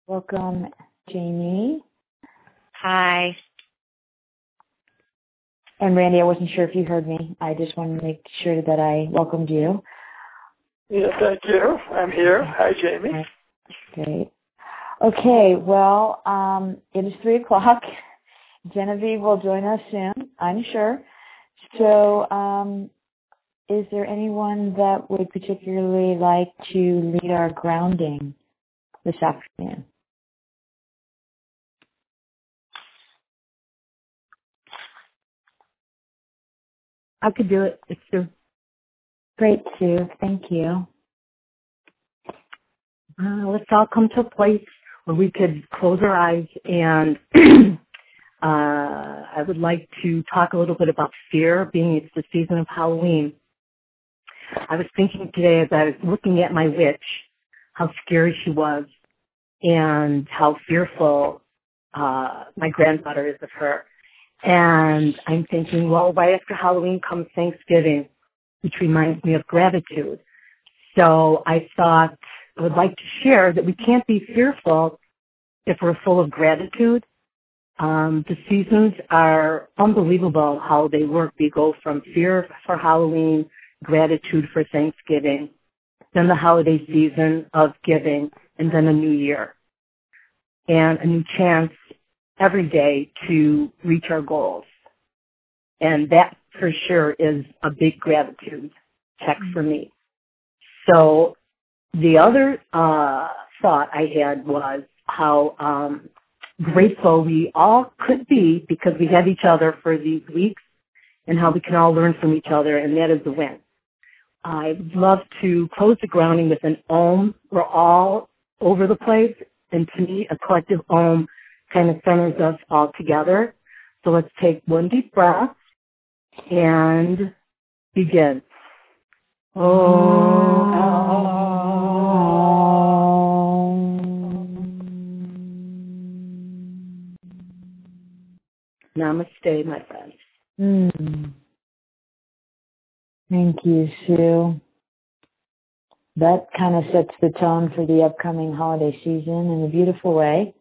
Welcome, Jamie. Hi. And Randy, I wasn't sure if you heard me. I just wanted to make sure that I welcomed you. Yeah, thank you. I'm here. Hi, Jamie. Great. Okay, well, it is 3 o'clock. Genevieve will join us soon, I'm sure. So, is there anyone that would particularly like to lead our grounding this afternoon? I could do it. It's Sue. Great, Sue. Thank you. Let's all come to a place where we could close our eyes, and I would like to talk a little bit about fear, being it's the season of Halloween. I was thinking today as I was looking at my witch, how scary she was and how fearful my granddaughter is of her. And I'm thinking, well, right after Halloween comes Thanksgiving, which reminds me of gratitude. So I thought I would like to share that we can't be fearful if we're full of gratitude. The seasons are unbelievable how they work. We go from fear for Halloween, gratitude for Thanksgiving, then the holiday season of giving, and then a new year. And a new chance every day to reach our goals. And that for sure is a big gratitude check for me. So the other thought I had was how grateful we all could be because we have each other for these weeks and how we can all learn from each other, and that is the win. I'd love to close the grounding with an Om. We're all over the place, and to me, a collective Om kind of centers us all together. So let's take one deep breath and begin. Namaste, my friends. Thank you, Sue. That kind of sets the tone for the upcoming holiday season in a beautiful way.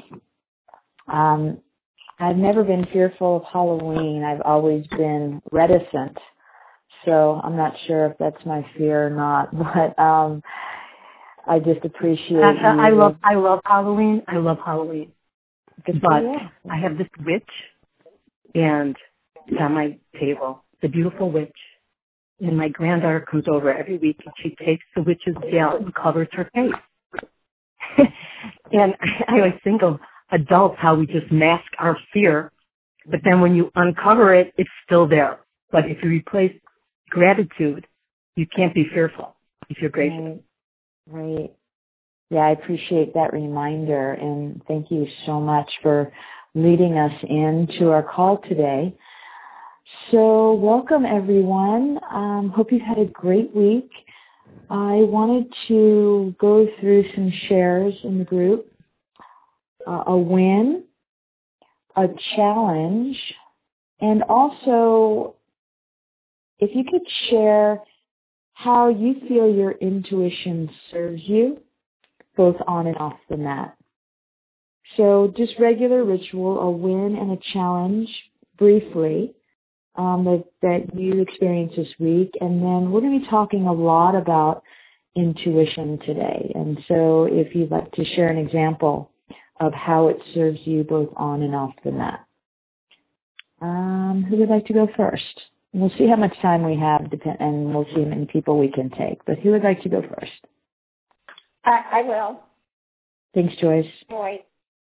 I've never been fearful of Halloween. I've always been reticent. So I'm not sure if that's my fear or not, but I just appreciate I love Halloween. I love Halloween. But yeah. I have this witch, and it's on my table, the beautiful witch. And my granddaughter comes over every week, and she takes the witch's veil and covers her face. And I always think of adults, how we just mask our fear, but then when you uncover it, it's still there. But if you replace gratitude, you can't be fearful if you're grateful. Right. Yeah, I appreciate that reminder, and thank you so much for leading us into our call today. So welcome, everyone. Hope you've had a great week. I wanted to go through some shares in the group. A win, a challenge, and also if you could share how you feel your intuition serves you, both on and off the mat. So just regular ritual, a win and a challenge, briefly, that you experienced this week. And then we're going to be talking a lot about intuition today. And so if you'd like to share an example of how it serves you both on and off the mat. Who would like to go first? We'll see how much time we have, and we'll see how many people we can take. But who would like to go first? I will. Thanks, Joyce. Boy,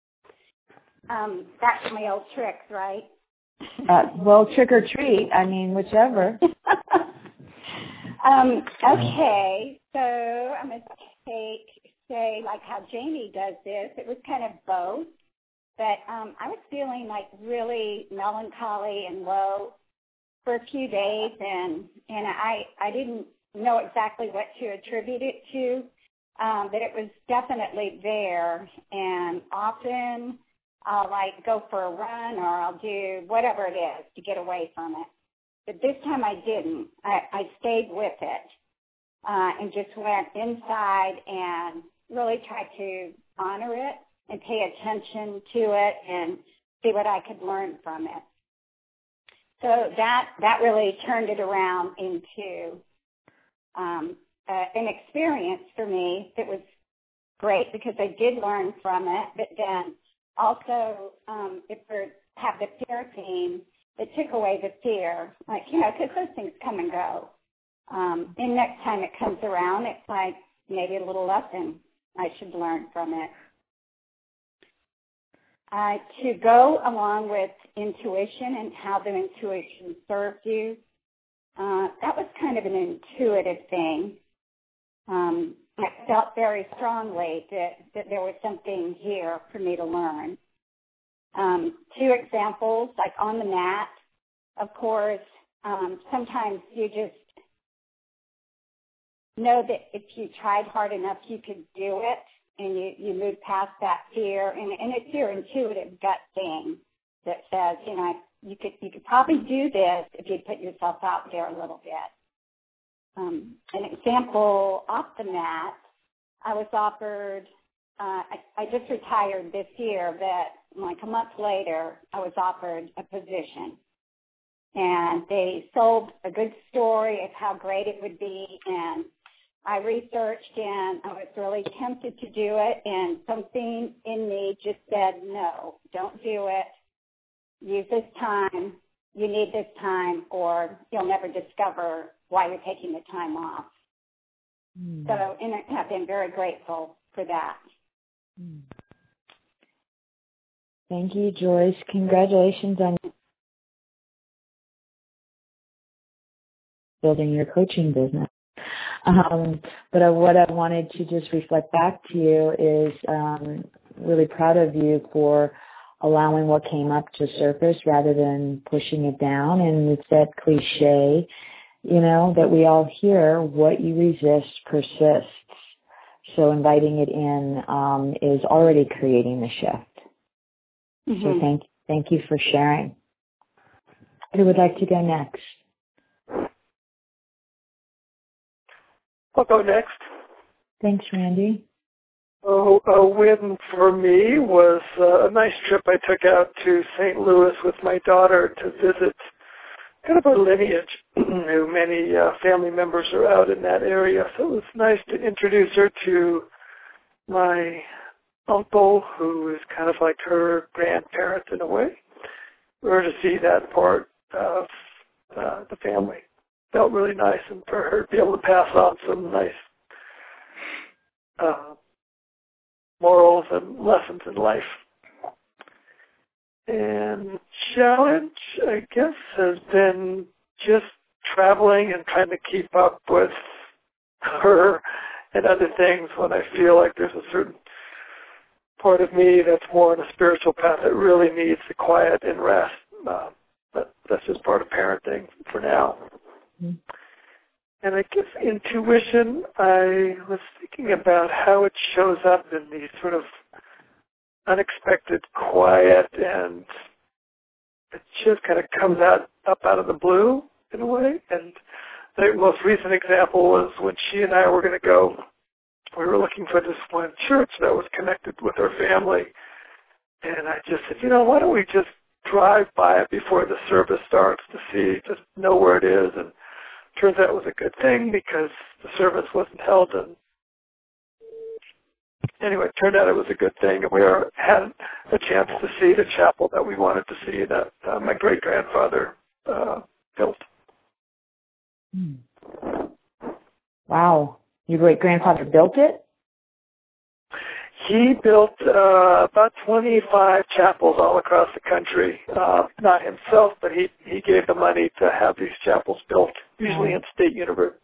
that's my old trick, right? Well, trick or treat. I mean, whichever. Okay, so I'm going to say like how Jamie does this. It was kind of both, but I was feeling like really melancholy and low for a few days, and I didn't know exactly what to attribute it to, but it was definitely there. And often I'll like go for a run or I'll do whatever it is to get away from it. But this time I didn't. I stayed with it and just went inside and really tried to honor it and pay attention to it and see what I could learn from it. So that really turned it around into an experience for me that was great because I did learn from it, but then also if we have the fear team, it took away the fear, like, because those things come and go. And next time it comes around, it's like maybe a little lesson I should learn from it. To go along with intuition and how the intuition served you, that was kind of an intuitive thing. I felt very strongly that there was something here for me to learn. 2 examples, like on the mat, of course, sometimes you just know that if you tried hard enough, you could do it, and you move past that fear, and it's your intuitive gut thing that says, you could probably do this if you put yourself out there a little bit. An example off the mat, I was offered, I just retired this year, but like a month later, I was offered a position. And they sold a good story of how great it would be, and I researched and I was really tempted to do it, and something in me just said, no, don't do it. Use this time. You need this time, or you'll never discover why you're taking the time off. So, and I've been very grateful for that. Thank you, Joyce. Congratulations on building your coaching business. But what I wanted to just reflect back to you is really proud of you for allowing what came up to surface rather than pushing it down. And it's that cliche, that we all hear, what you resist persists. So inviting it in is already creating the shift. Mm-hmm. So thank you for sharing. Who would like to go next? I'll go next. Thanks, Randy. A win for me was a nice trip I took out to St. Louis with my daughter to visit kind of our lineage. Many family members are out in that area, so it was nice to introduce her to my uncle, who is kind of like her grandparent in a way, or to see that part of the family. Felt really nice, and for her to be able to pass on some nice morals and lessons in life. And challenge, I guess, has been just traveling and trying to keep up with her and other things when I feel like there's a certain part of me that's more on a spiritual path that really needs the quiet and rest. But that's just part of parenting for now. Mm-hmm. And I guess intuition, I was thinking about how it shows up in these sort of unexpected quiet, and it just kind of comes up out of the blue in a way. And the most recent example was when she and I were going to go, we were looking for this one church that was connected with her family. And I just said, why don't we just drive by it before the service starts to see, just know where it is. And turns out it was a good thing because the service wasn't held. And anyway, it turned out it was a good thing. And we had a chance to see the chapel that we wanted to see that my great-grandfather built. Wow. Your great-grandfather built it? He built about 25 chapels all across the country. Not himself, but he gave the money to have these chapels built, usually in state universities.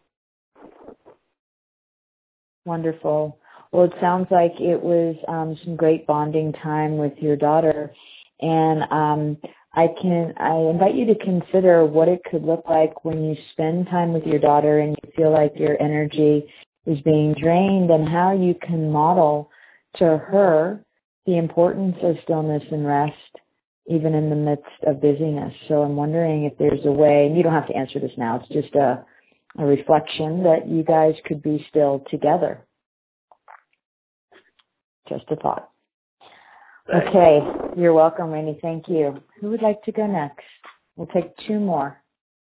Wonderful. Well, it sounds like it was some great bonding time with your daughter. And I invite you to consider what it could look like when you spend time with your daughter and you feel like your energy is being drained, and how you can model to her the importance of stillness and rest, even in the midst of busyness. So I'm wondering if there's a way, and you don't have to answer this now, it's just a reflection, that you guys could be still together. Just a thought. Thanks. Okay, you're welcome, Rainey. Thank you. Who would like to go next? We'll take two more.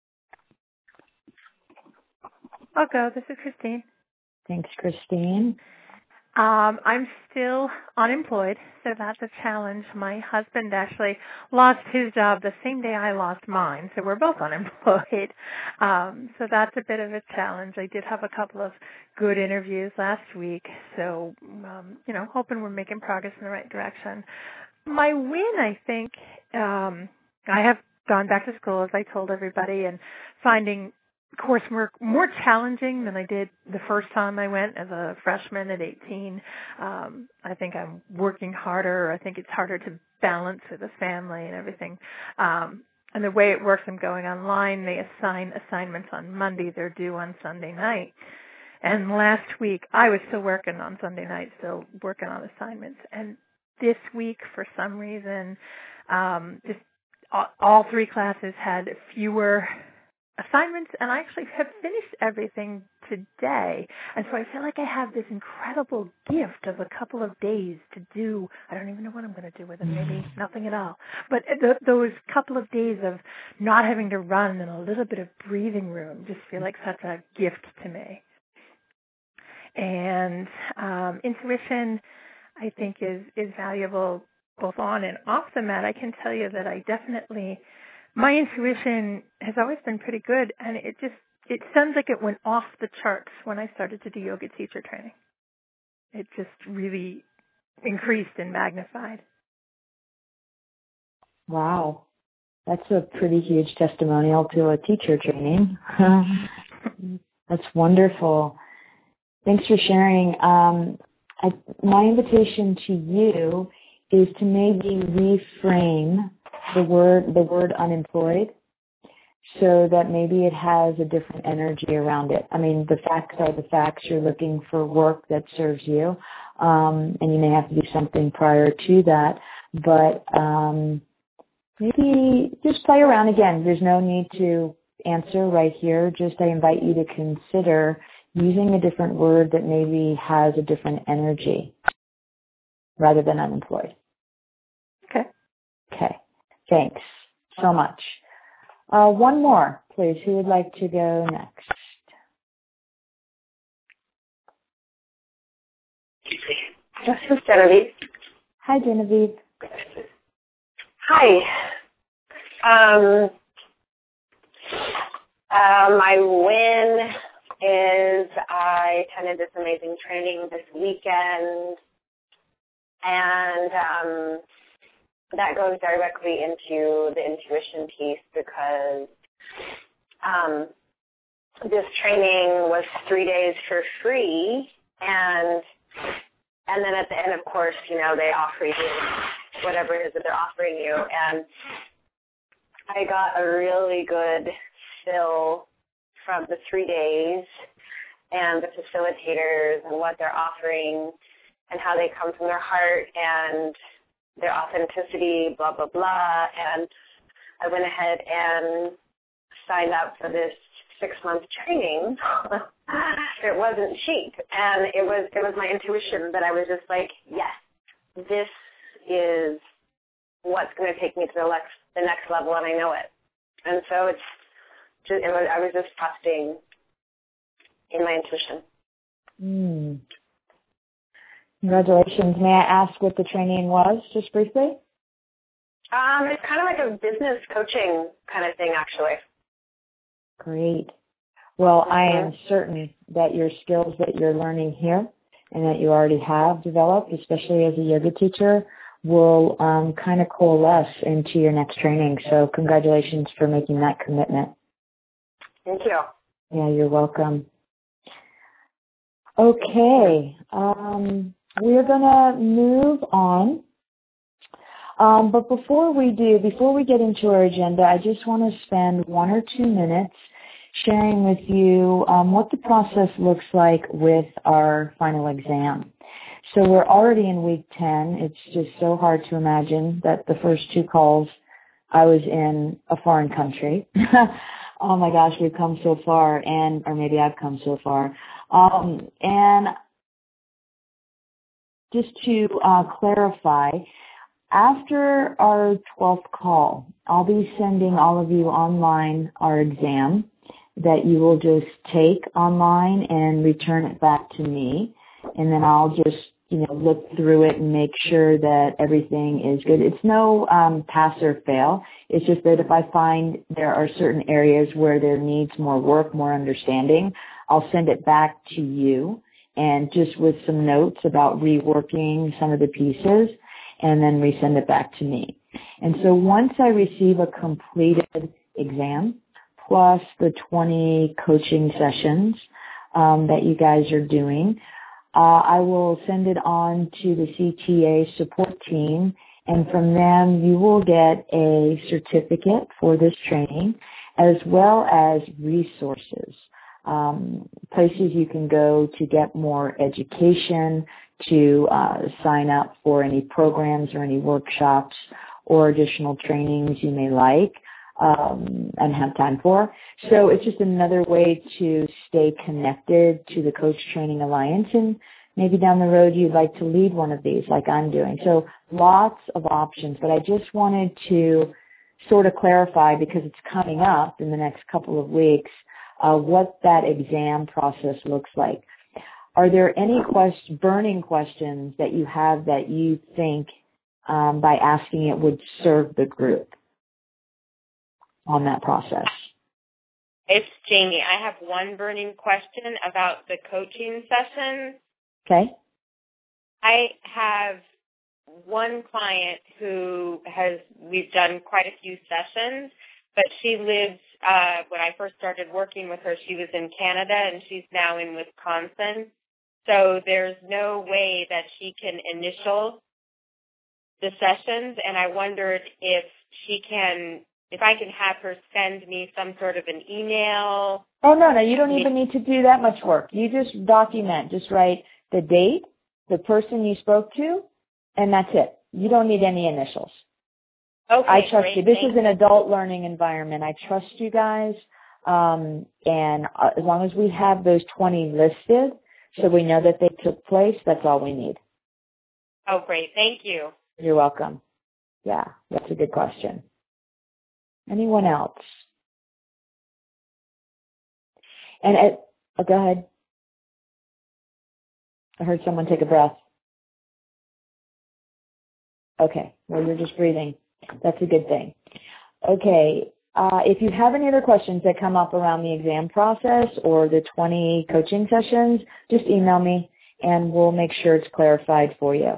I'll go. This is Christine. Thanks, Christine. I'm still unemployed, so that's a challenge. My husband actually lost his job the same day I lost mine, so we're both unemployed. So that's a bit of a challenge. I did have a couple of good interviews last week, so, hoping we're making progress in the right direction. My win, I think, I have gone back to school, as I told everybody, and finding coursework more challenging than I did the first time I went as a freshman at 18. I think I'm working harder. I think it's harder to balance with the family and everything. And the way it works, I'm going online. They assign assignments on Monday. They're due on Sunday night. And last week, I was still working on Sunday night, still working on assignments. And this week, for some reason, just all three classes had fewer assignments, and I actually have finished everything today. And so I feel like I have this incredible gift of a couple of days to do. I don't even know what I'm going to do with them, maybe nothing at all. But those couple of days of not having to run and a little bit of breathing room just feel like such a gift to me. And intuition, I think, is valuable both on and off the mat. I can tell you that my intuition has always been pretty good, and it sounds like it went off the charts when I started to do yoga teacher training. It just really increased and magnified. Wow. That's a pretty huge testimonial to a teacher training. That's wonderful. Thanks for sharing. My invitation to you is to maybe reframe the word unemployed, so that maybe it has a different energy around it. I mean, the facts are the facts. You're looking for work that serves you, and you may have to do something prior to that, but maybe just play around again. There's no need to answer right here. Just I invite you to consider using a different word that maybe has a different energy rather than unemployed. Okay. Thanks so much. One more, please. Who would like to go next? This is Genevieve. Hi, Genevieve. Hi. My win is I attended this amazing training this weekend, and that goes directly into the intuition piece because this training was 3 days for free, and then at the end, of course, they offer you whatever it is that they're offering you, and I got a really good feel from the 3 days and the facilitators and what they're offering and how they come from their heart and their authenticity, blah, blah, blah. And I went ahead and signed up for this 6-month training. It wasn't cheap. And it was my intuition that I was just like, yes, this is what's going to take me to the next level, and I know it. And so I was just trusting in my intuition. Congratulations. May I ask what the training was, just briefly? It's kind of like a business coaching kind of thing, actually. Great. Well, I am certain that your skills that you're learning here and that you already have developed, especially as a yoga teacher, will kind of coalesce into your next training. So congratulations for making that commitment. Thank you. Yeah, you're welcome. Okay. We're going to move on. But before we get into our agenda, I just want to spend 1 or 2 minutes sharing with you what the process looks like with our final exam. So we're already in week 10. It's just so hard to imagine that the first 2 calls I was in a foreign country. Oh my gosh, we've come so far, or maybe I've come so far. And just to clarify, after our 12th call, I'll be sending all of you online our exam that you will just take online and return it back to me. And then I'll just, look through it and make sure that everything is good. It's no pass or fail. It's just that if I find there are certain areas where there needs more work, more understanding, I'll send it back to you and just with some notes about reworking some of the pieces and then resend it back to me. And so once I receive a completed exam plus the 20 coaching sessions that you guys are doing, I will send it on to the CTA support team, and from them you will get a certificate for this training as well as resources, places you can go to get more education, to sign up for any programs or any workshops or additional trainings you may like and have time for. So it's just another way to stay connected to the Coach Training Alliance, and maybe down the road you'd like to lead one of these like I'm doing. So lots of options, but I just wanted to sort of clarify, because it's coming up in the next couple of weeks, what that exam process looks like. Are there any burning questions that you have that you think by asking it would serve the group on that process? It's Jamie. I have one burning question about the coaching session. Okay. I have one client we've done quite a few sessions, but she lives, when I first started working with her, she was in Canada and she's now in Wisconsin. So there's no way that she can initial the sessions, and I wondered if I can have her send me some sort of an email. Oh, no, you don't even need to do that much work. You just document, just write the date, the person you spoke to, and that's it. You don't need any initials. Okay, I trust great. you. This is an adult learning environment. I trust you guys, and as long as we have those 20 listed so we know that they took place, that's all we need. Oh, great. Thank you. You're welcome. Yeah, that's a good question. Anyone else? And go ahead. I heard someone take a breath. Okay, well, you're just breathing. That's a good thing. Okay, if you have any other questions that come up around the exam process or the 20 coaching sessions, just email me and we'll make sure it's clarified for you.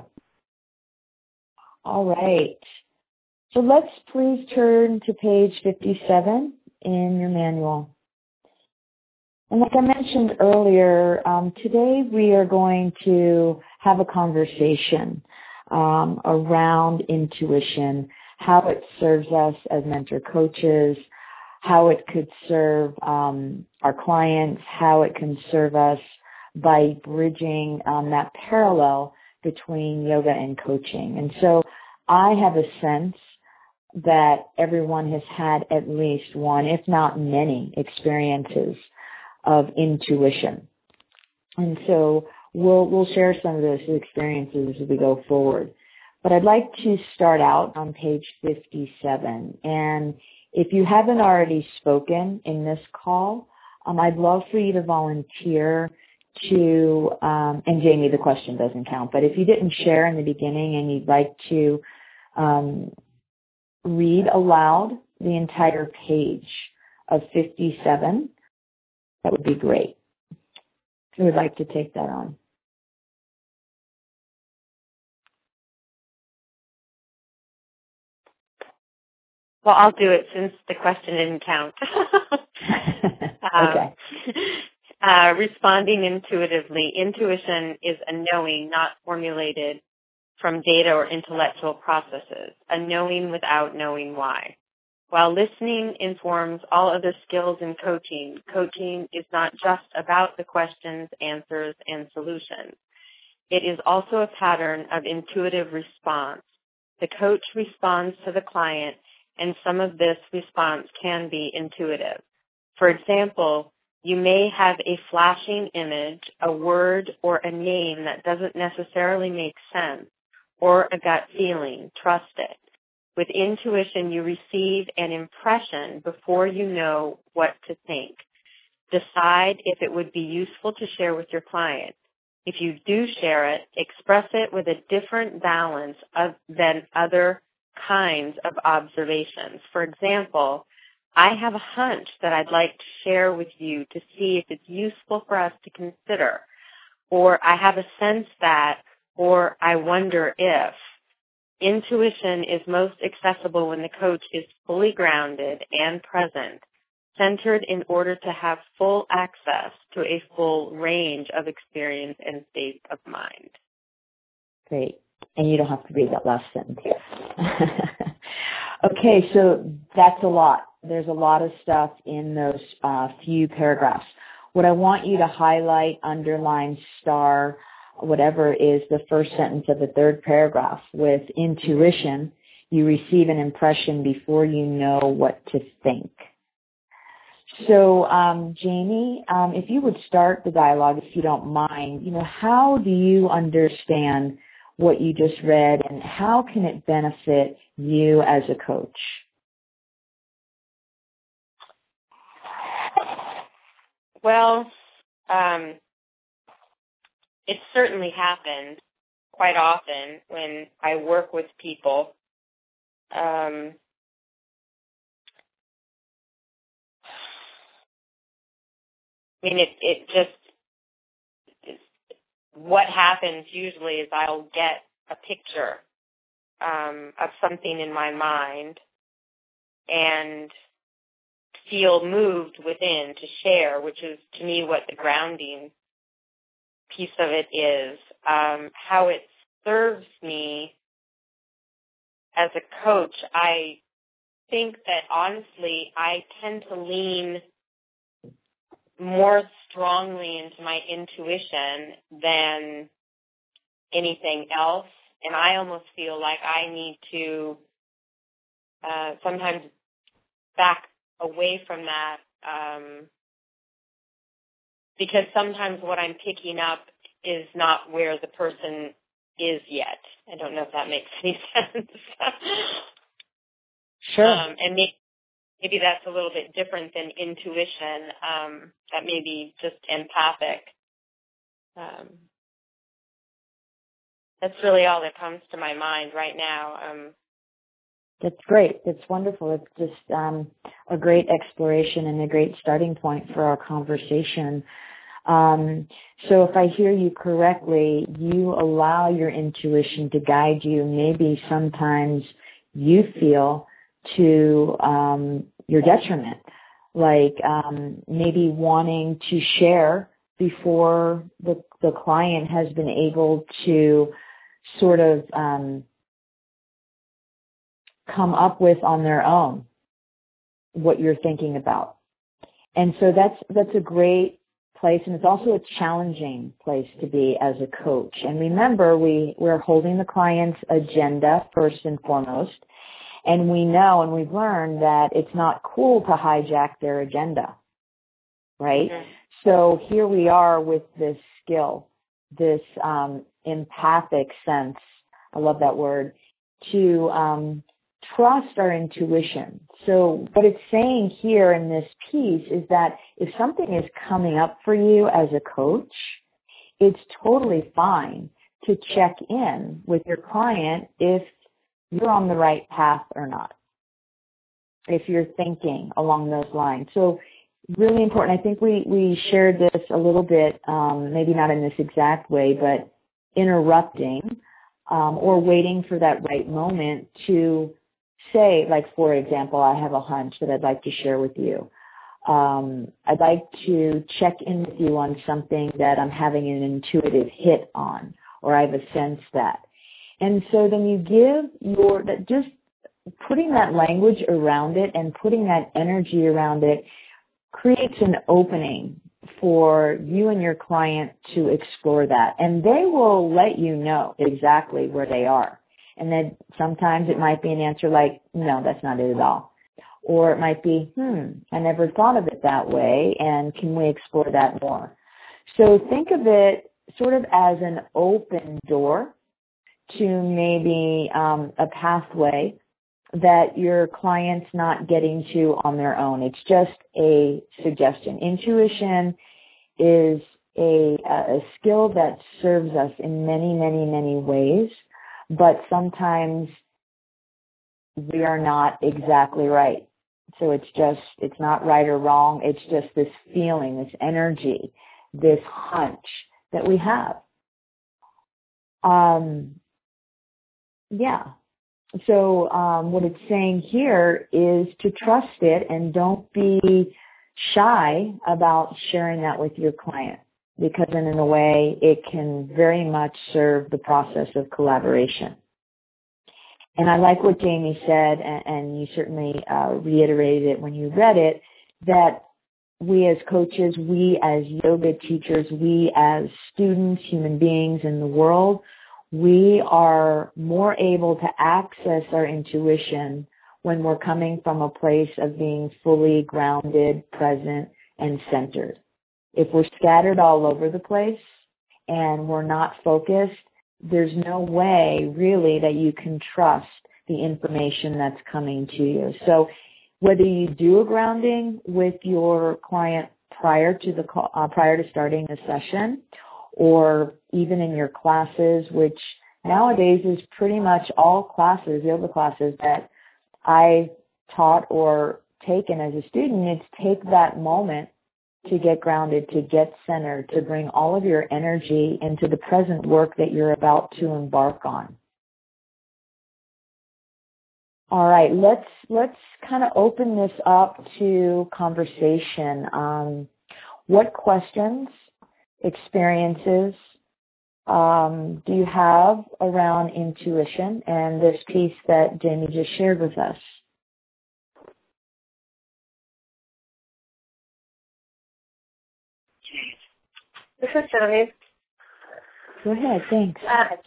All right. So let's please turn to page 57 in your manual. And like I mentioned earlier, today we are going to have a conversation around intuition, how it serves us as mentor coaches, how it could serve our clients, how it can serve us by bridging that parallel between yoga and coaching. And so I have a sense that everyone has had at least one, if not many, experiences of intuition. And so we'll share some of those experiences as we go forward. But I'd like to start out on page 57. And if you haven't already spoken in this call, I'd love for you to volunteer to, and Jamie, the question doesn't count, but if you didn't share in the beginning and you'd like to read aloud the entire page of 57, that would be great. Who would like to take that on? Well, I'll do it since the question didn't count. Okay. Responding intuitively. Intuition is a knowing not formulated from data or intellectual processes, a knowing without knowing why. While listening informs all other skills in coaching, coaching is not just about the questions, answers, and solutions. It is also a pattern of intuitive response. The coach responds to the client, and some of this response can be intuitive. For example, you may have a flashing image, a word, or a name that doesn't necessarily make sense, or a gut feeling. Trust it. With intuition, you receive an impression before you know what to think. Decide if it would be useful to share with your client. If you do share it, express it with a different balance than other kinds of observations. For example, I have a hunch that I'd like to share with you to see if it's useful for us to consider. Or I have a sense that, or I wonder if. Intuition is most accessible when the coach is fully grounded and present, centered in order to have full access to a full range of experience and state of mind. Great. And you don't have to read that last sentence. Okay, so that's a lot. There's a lot of stuff in those few paragraphs. What I want you to highlight, underline, star, whatever is the first sentence of the third paragraph. With intuition, you receive an impression before you know what to think. So, Jamie, if you would start the dialogue, if you don't mind, how do you understand what you just read, and how can it benefit you as a coach? Well, it certainly happens quite often when I work with people. What happens usually is I'll get a picture of something in my mind and feel moved within to share, which is to me what the grounding piece of it is. How it serves me as a coach, I think that honestly I tend to lean more strongly into my intuition than anything else, and I almost feel like I need to sometimes back away from that because sometimes what I'm picking up is not where the person is yet. I don't know if that makes any sense. Sure. And maybe that's a little bit different than intuition. That may be just empathic. That's really all that comes to my mind right now. That's great. That's wonderful. It's just a great exploration and a great starting point for our conversation. So if I hear you correctly, you allow your intuition to guide you. Maybe sometimes you feel to your detriment, like maybe wanting to share before the client has been able to sort of come up with on their own what you're thinking about. And so that's a great place, and it's also a challenging place to be as a coach. And remember, we're holding the client's agenda first and foremost, and we know and we've learned that it's not cool to hijack their agenda, right? Mm-hmm. So here we are with this skill, this empathic sense, I love that word, to trust our intuition. So what it's saying here in this piece is that if something is coming up for you as a coach, it's totally fine to check in with your client if you're on the right path or not, if you're thinking along those lines. So really important. I think we shared this a little bit, maybe not in this exact way, but interrupting or waiting for that right moment to say, like, for example, I have a hunch that I'd like to share with you. I'd like to check in with you on something that I'm having an intuitive hit on, or I have a sense that. And so then you give just putting that language around it and putting that energy around it creates an opening for you and your client to explore that. And they will let you know exactly where they are. And then sometimes it might be an answer like, no, that's not it at all. Or it might be, I never thought of it that way, and can we explore that more? So think of it sort of as an open door to maybe a pathway that your client's not getting to on their own. It's just a suggestion. Intuition is a skill that serves us in many, many, many ways, but sometimes we are not exactly right. So it's not right or wrong. It's just this feeling, this energy, this hunch that we have. So what it's saying here is to trust it and don't be shy about sharing that with your client, because in a way it can very much serve the process of collaboration. And I like what Jamie said, and you certainly reiterated it when you read it, that we as coaches, we as yoga teachers, we as students, human beings in the world, we are more able to access our intuition when we're coming from a place of being fully grounded, present, and centered. If we're scattered all over the place and we're not focused, there's no way really that you can trust the information that's coming to you. So whether you do a grounding with your client prior to starting the session, or even in your classes, which nowadays is pretty much all classes, yoga classes that I taught or taken as a student, it's take that moment to get grounded, to get centered, to bring all of your energy into the present work that you're about to embark on. All right, let's kind of open this up to conversation. What questions, experiences do you have around intuition and this piece that Jamie just shared with us? This is Genevieve. Go ahead, thanks.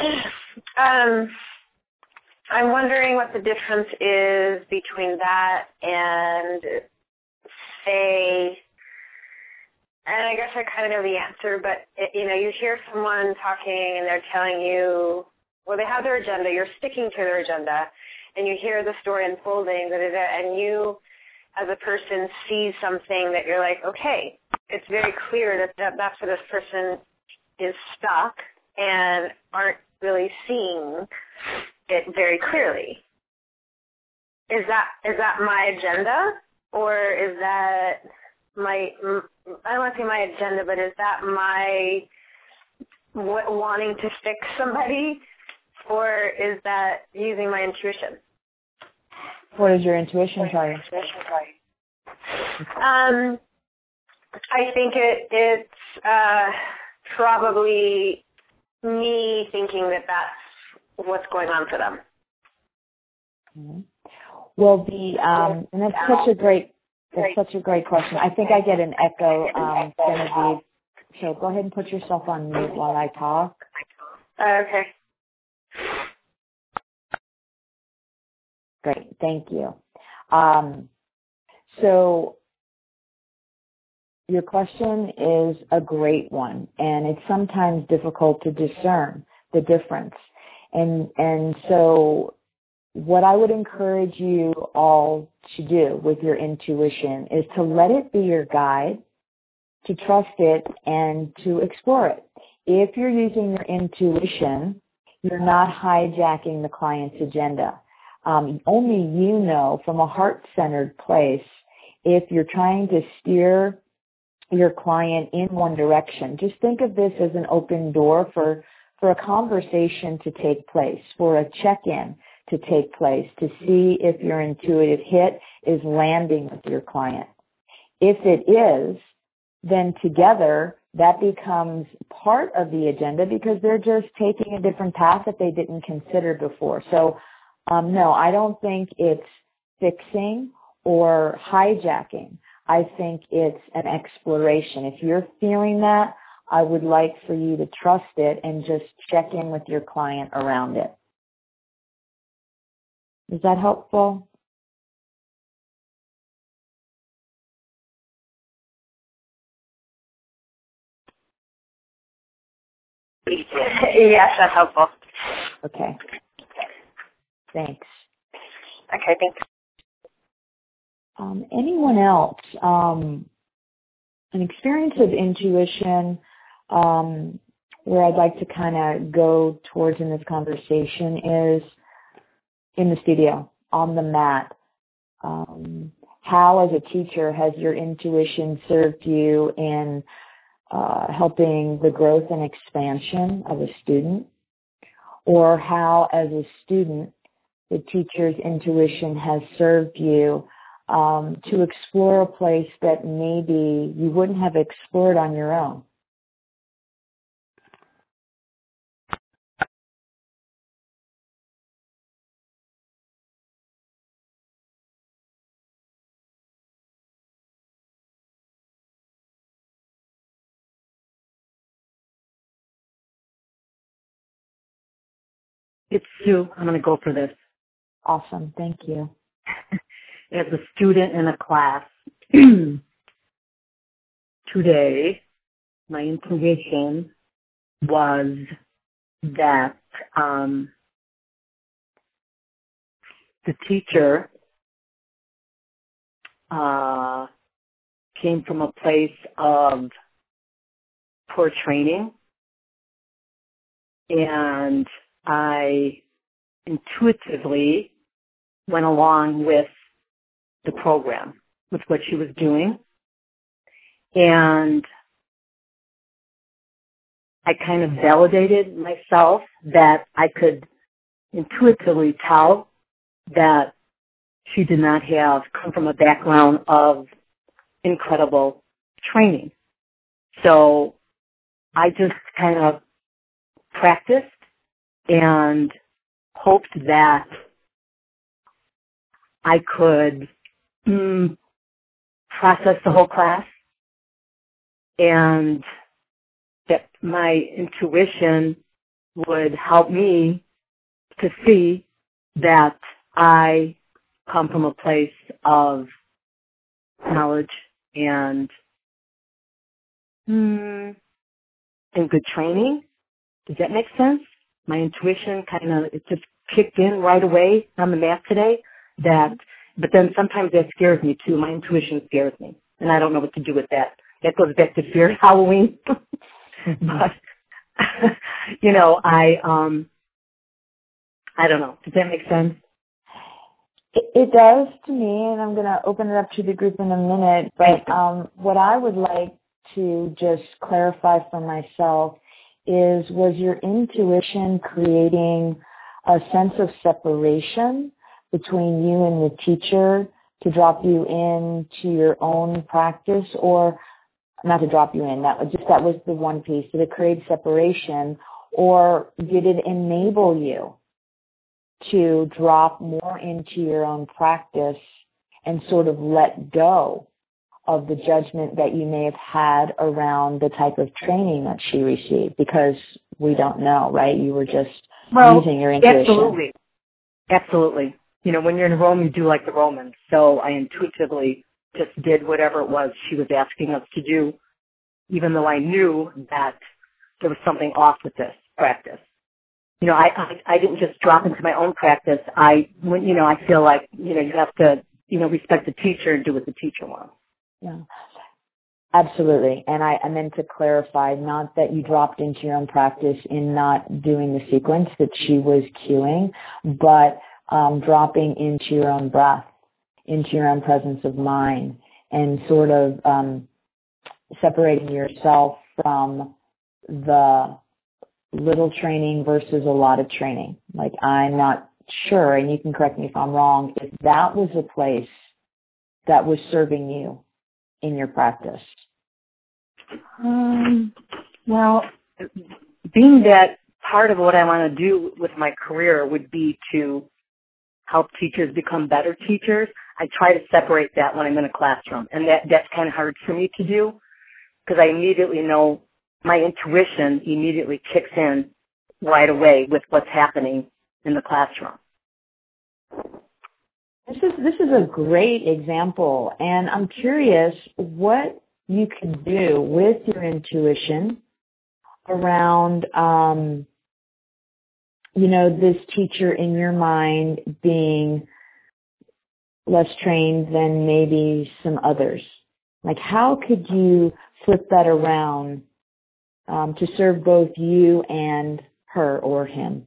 I'm wondering what the difference is between that and, say, and I guess I kind of know the answer, but, you hear someone talking and they're telling you, well, they have their agenda, you're sticking to their agenda, and you hear the story unfolding, and you, as a person, see something that you're like, okay, it's very clear that that's where this person is stuck and aren't really seeing it very clearly. Is that my agenda, or is that my, I don't want to say my agenda, but is that my wanting to fix somebody, or is that using my intuition? What is your intuition tell you? I think it's probably me thinking that that's what's going on for them. Mm-hmm. Well, and that's such a great question. I think I get an echo, Genevieve. So go ahead and put yourself on mute while I talk. Okay. Great, thank you. So your question is a great one, and it's sometimes difficult to discern the difference. And so what I would encourage you all to do with your intuition is to let it be your guide, to trust it, and to explore it. If you're using your intuition, you're not hijacking the client's agenda. Only you know from a heart-centered place if you're trying to steer your client in one direction. Just think of this as an open door for a conversation to take place, for a check-in to take place, to see if your intuitive hit is landing with your client. If it is, then together that becomes part of the agenda because they're just taking a different path that they didn't consider before. So no, I don't think it's fixing or hijacking. I think it's an exploration. If you're feeling that, I would like for you to trust it and just check in with your client around it. Is that helpful? Yes, that's helpful. Okay. Thanks. Okay, thanks. Anyone else? An experience of intuition where I'd like to kind of go towards in this conversation is in the studio, on the mat. How, as a teacher, has your intuition served you in helping the growth and expansion of a student? Or how, as a student, the teacher's intuition has served you to explore a place that maybe you wouldn't have explored on your own? It's Sue. I'm going to go for this. Awesome. Thank you. As a student in a class today, my intuition was that the teacher came from a place of poor training, and I intuitively went along with the program, with what she was doing. And I kind of validated myself that I could intuitively tell that she did not come from a background of incredible training. So I just kind of practiced and hoped that I could process the whole class, and that my intuition would help me to see that I come from a place of knowledge and good training. Does that make sense? My intuition it just kicked in right away on the mat today. But then sometimes that scares me too. My intuition scares me, and I don't know what to do with that. That goes back to fear of Halloween. But I don't know. Does that make sense? It does to me, and I'm going to open it up to the group in a minute. But what I would like to just clarify for myself is, was your intuition creating a sense of separation between you and the teacher to drop you into your own practice, or not to drop you in? That was the one piece. Did it create separation, or did it enable you to drop more into your own practice and sort of let go of the judgment that you may have had around the type of training that she received? Because we don't know, right? You were just using your intuition. Absolutely. When you're in Rome, you do like the Romans. So I intuitively just did whatever it was she was asking us to do, even though I knew that there was something off with this practice. I didn't just drop into my own practice. I feel like, you have to, respect the teacher and do what the teacher wants. Yeah, absolutely. And I meant to clarify, not that you dropped into your own practice in not doing the sequence that she was cueing, but dropping into your own breath, into your own presence of mind, and sort of separating yourself from the little training versus a lot of training. Like, I'm not sure, and you can correct me if I'm wrong, if that was a place that was serving you in your practice. Well, being that part of what I want to do with my career would be to help teachers become better teachers, I try to separate that when I'm in a classroom. And that's kind of hard for me to do, because I immediately know, my intuition immediately kicks in right away with what's happening in the classroom. This is a great example, and I'm curious what you can do with your intuition around this teacher in your mind being less trained than maybe some others? Like, how could you flip that around to serve both you and her or him?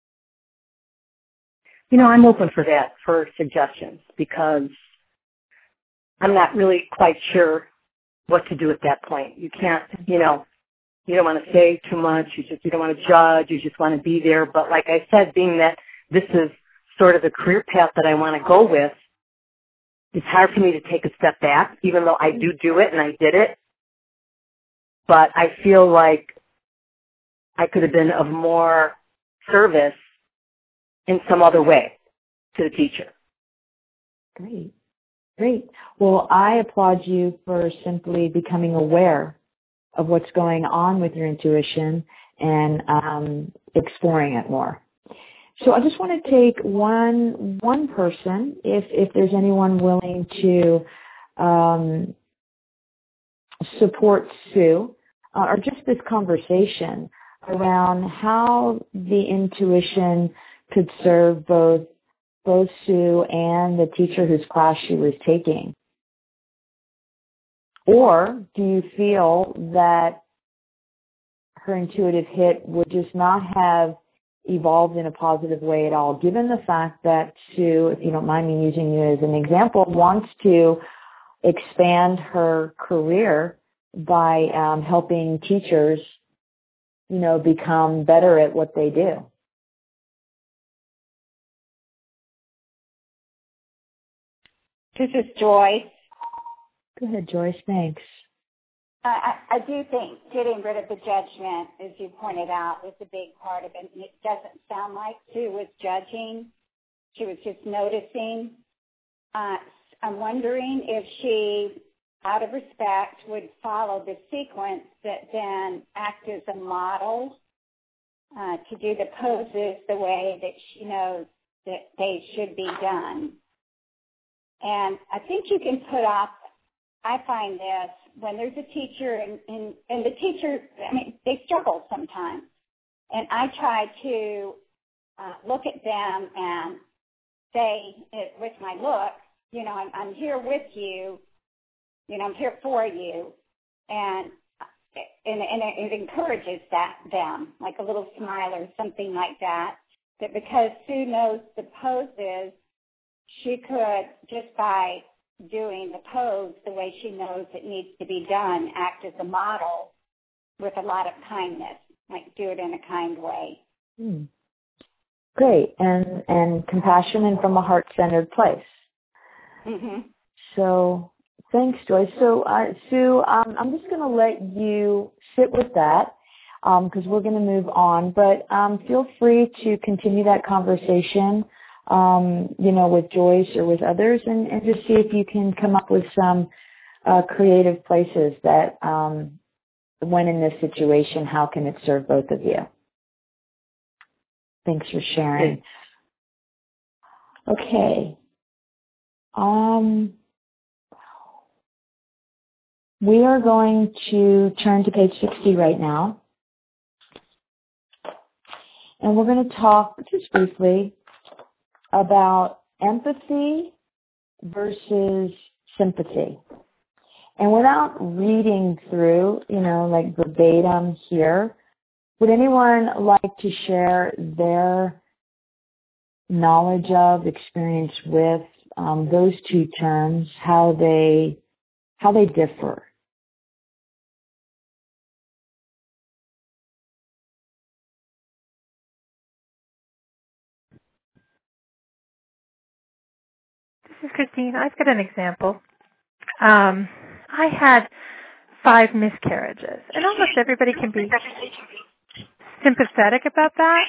I'm open for that, for suggestions, because I'm not really quite sure what to do at that point. You can't, you don't want to say too much. You don't want to judge. You just want to be there. But like I said, being that this is sort of the career path that I want to go with, it's hard for me to take a step back, even though I do it and I did it. But I feel like I could have been of more service in some other way to the teacher. Great. Well, I applaud you for simply becoming aware of what's going on with your intuition and exploring it more. So I just want to take one person, if there's anyone willing to support Sue, or just this conversation around how the intuition could serve both Sue and the teacher whose class she was taking. Or do you feel that her intuitive hit would just not have evolved in a positive way at all, given the fact that Sue, if you don't mind me using you as an example, wants to expand her career by helping teachers, become better at what they do? This is Joyce. Go ahead, Joyce. Thanks. I do think getting rid of the judgment, as you pointed out, is a big part of it. And it doesn't sound like Sue was judging. She was just noticing. I'm wondering if she, out of respect, would follow the sequence that then act as a model to do the poses the way that she knows that they should be done. And I think you can put off, I find this, when there's a teacher and the teacher, they struggle sometimes. And I try to look at them and say, with my look, I'm here with you, I'm here for you. And it encourages them, like a little smile or something like that because Sue knows the poses, she could, just by doing the pose the way she knows it needs to be done, act as a model with a lot of kindness, like do it in a kind way. Great. And compassion and from a heart-centered place. Mm-hmm. So thanks, Joyce. So, Sue, I'm just going to let you sit with that because we're going to move on. But feel free to continue that conversation with Joyce or with others and just see if you can come up with some creative places that when in this situation, how can it serve both of you? Thanks for sharing. Okay. We are going to turn to page 60 right now. And we're going to talk just briefly about empathy versus sympathy. And without reading through, like verbatim here, would anyone like to share their knowledge of, experience with those two terms, how they differ? This is Christine. I've got an example. I had 5 miscarriages, and almost everybody can be sympathetic about that,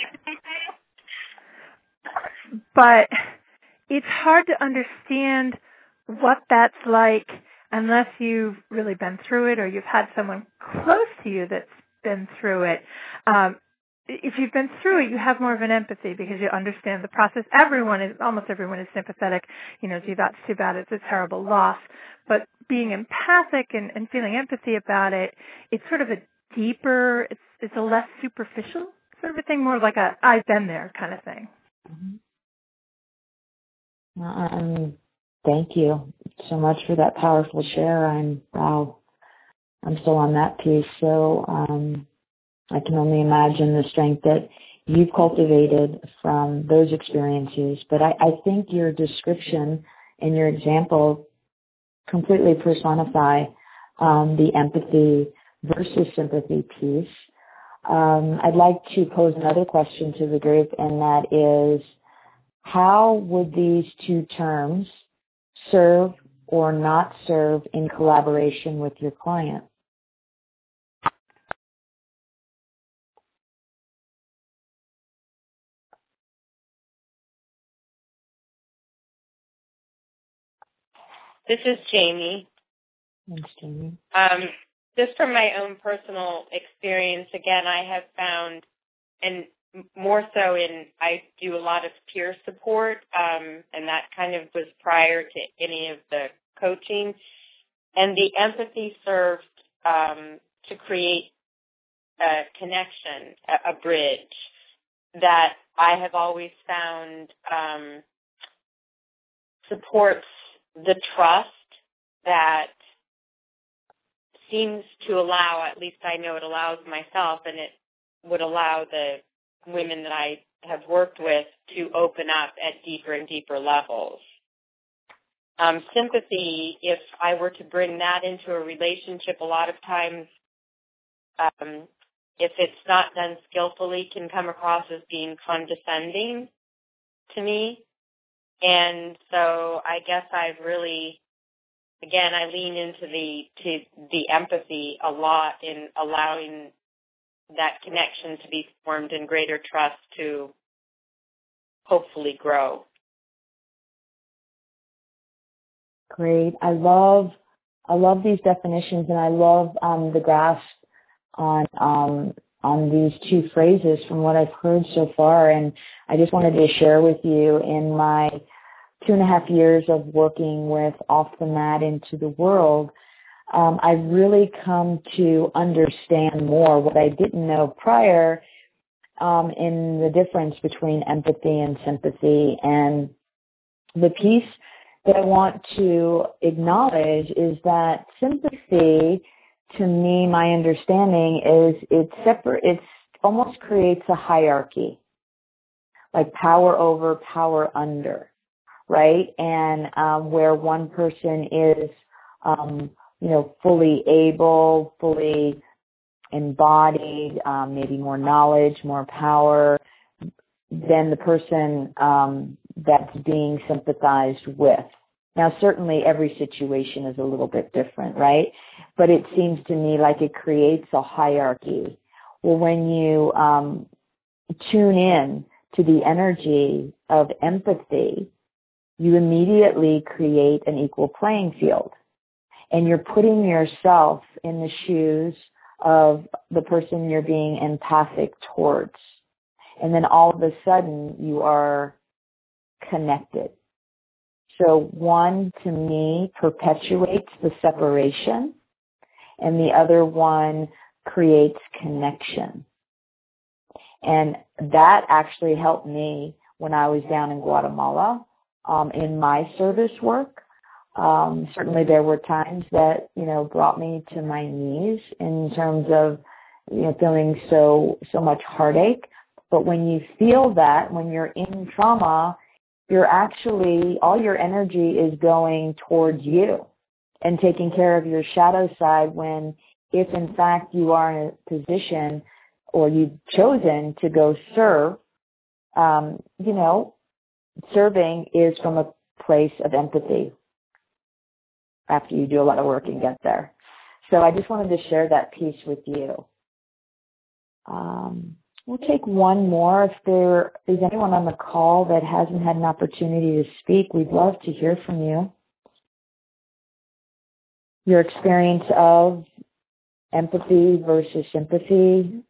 but it's hard to understand what that's like unless you've really been through it or you've had someone close to you that's been through it. If you've been through it, you have more of an empathy because you understand the process. Almost everyone is sympathetic. Gee, that's too bad. It's a terrible loss. But being empathic and feeling empathy about it, it's sort of a deeper, it's a less superficial sort of a thing more like a I've been there kind of thing. Thank you so much for that powerful share. I'm still on that piece. So I can only imagine the strength that you've cultivated from those experiences. But I think your description and your example completely personify the empathy versus sympathy piece. I'd like to pose another question to the group, and that is, how would these two terms serve or not serve in collaboration with your client? This is Jamie. Thanks, Jamie. Just from my own personal experience, again, I have found, and more so I do a lot of peer support, and that kind of was prior to any of the coaching. And the empathy served to create a connection, a bridge that I have always found supports the trust that seems to allow, at least I know it allows myself, and it would allow the women that I have worked with to open up at deeper and deeper levels. Sympathy, if I were to bring that into a relationship, a lot of times, if it's not done skillfully, can come across as being condescending to me. And so I guess I've really, again, I lean into the empathy a lot in allowing that connection to be formed and greater trust to hopefully grow. Great. I love these definitions, and I love the grasp on these two phrases from what I've heard so far. And I just wanted to share with you, in my 2.5 years of working with Off the Mat into the world, I've really come to understand more what I didn't know prior in the difference between empathy and sympathy. And the piece that I want to acknowledge is that sympathy, to me, my understanding is it almost creates a hierarchy, like power over, power under, right? And where one person is, fully able, fully embodied, maybe more knowledge, more power than the person that's being sympathized with. Now, certainly every situation is a little bit different, right? But it seems to me like it creates a hierarchy. Well, when you tune in to the energy of empathy, you immediately create an equal playing field. And you're putting yourself in the shoes of the person you're being empathic towards. And then all of a sudden, you are connected. So one, to me, perpetuates the separation, and the other one creates connection. And that actually helped me when I was down in Guatemala in my service work. Certainly there were times that, brought me to my knees in terms of, feeling so much heartache. But when you feel that, when you're in trauma, you're actually, all your energy is going towards you and taking care of your shadow side, when if in fact you are in a position or you've chosen to go serve, serving is from a place of empathy after you do a lot of work and get there. So I just wanted to share that piece with you. We'll take one more. If there is anyone on the call that hasn't had an opportunity to speak, we'd love to hear from you. Your experience of empathy versus sympathy.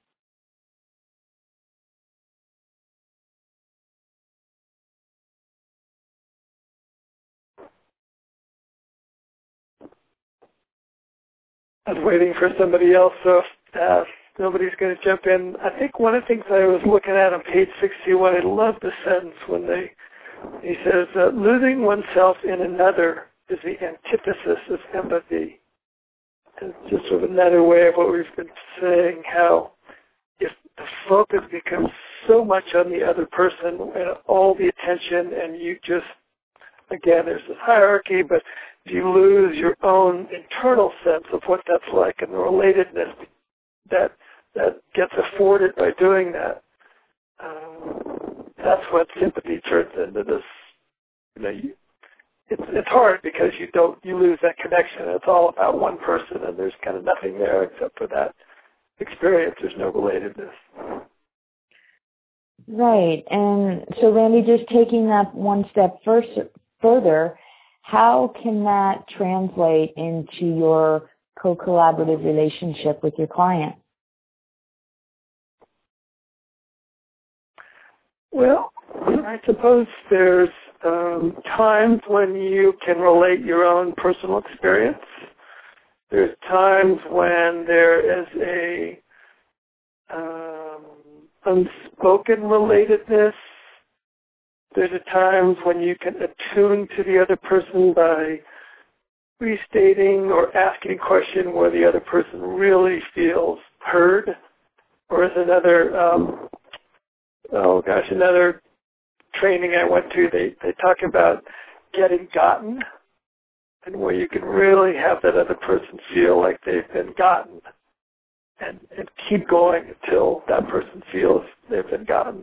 I was waiting for somebody else to ask. nobody's going to jump in. I think one of the things I was looking at on page 61, I love the sentence when he says, losing oneself in another is the antithesis of empathy. And it's just sort of another way of what we've been saying, how if the focus becomes so much on the other person and all the attention, and you just, again, there's this hierarchy, but you lose your own internal sense of what that's like and the relatedness that gets afforded by doing that. That's what sympathy turns into this. It's hard because you lose that connection. It's all about one person, and there's kind of nothing there except for that experience. There's no relatedness. Right. And so, Randy, just taking that one step further, how can that translate into your co-collaborative relationship with your client? Well, I suppose there's times when you can relate your own personal experience. There's times when there is a unspoken relatedness. There's times when you can attune to the other person by restating or asking a question where the other person really feels heard. Or is another training I went to, they talk about getting gotten, and where you can really have that other person feel like they've been gotten and keep going until that person feels they've been gotten.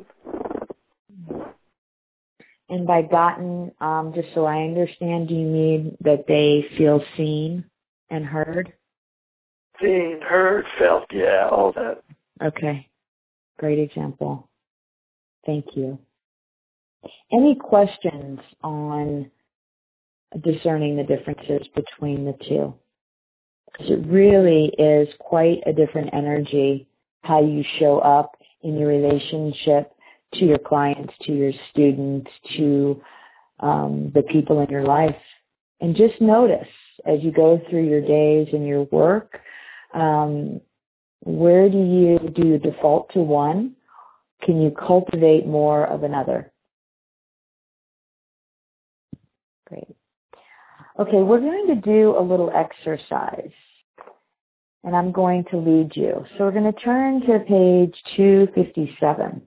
And by gotten, just so I understand, do you mean that they feel seen and heard? Seen, heard, felt, yeah, all that. Okay. Great example. Thank you. Any questions on discerning the differences between the two? Because it really is quite a different energy, how you show up in your relationship to your clients, to your students, to the people in your life. And just notice as you go through your days and your work, where do you default to one? Can you cultivate more of another? Great. Okay, we're going to do a little exercise, and I'm going to lead you. So we're going to turn to page 257.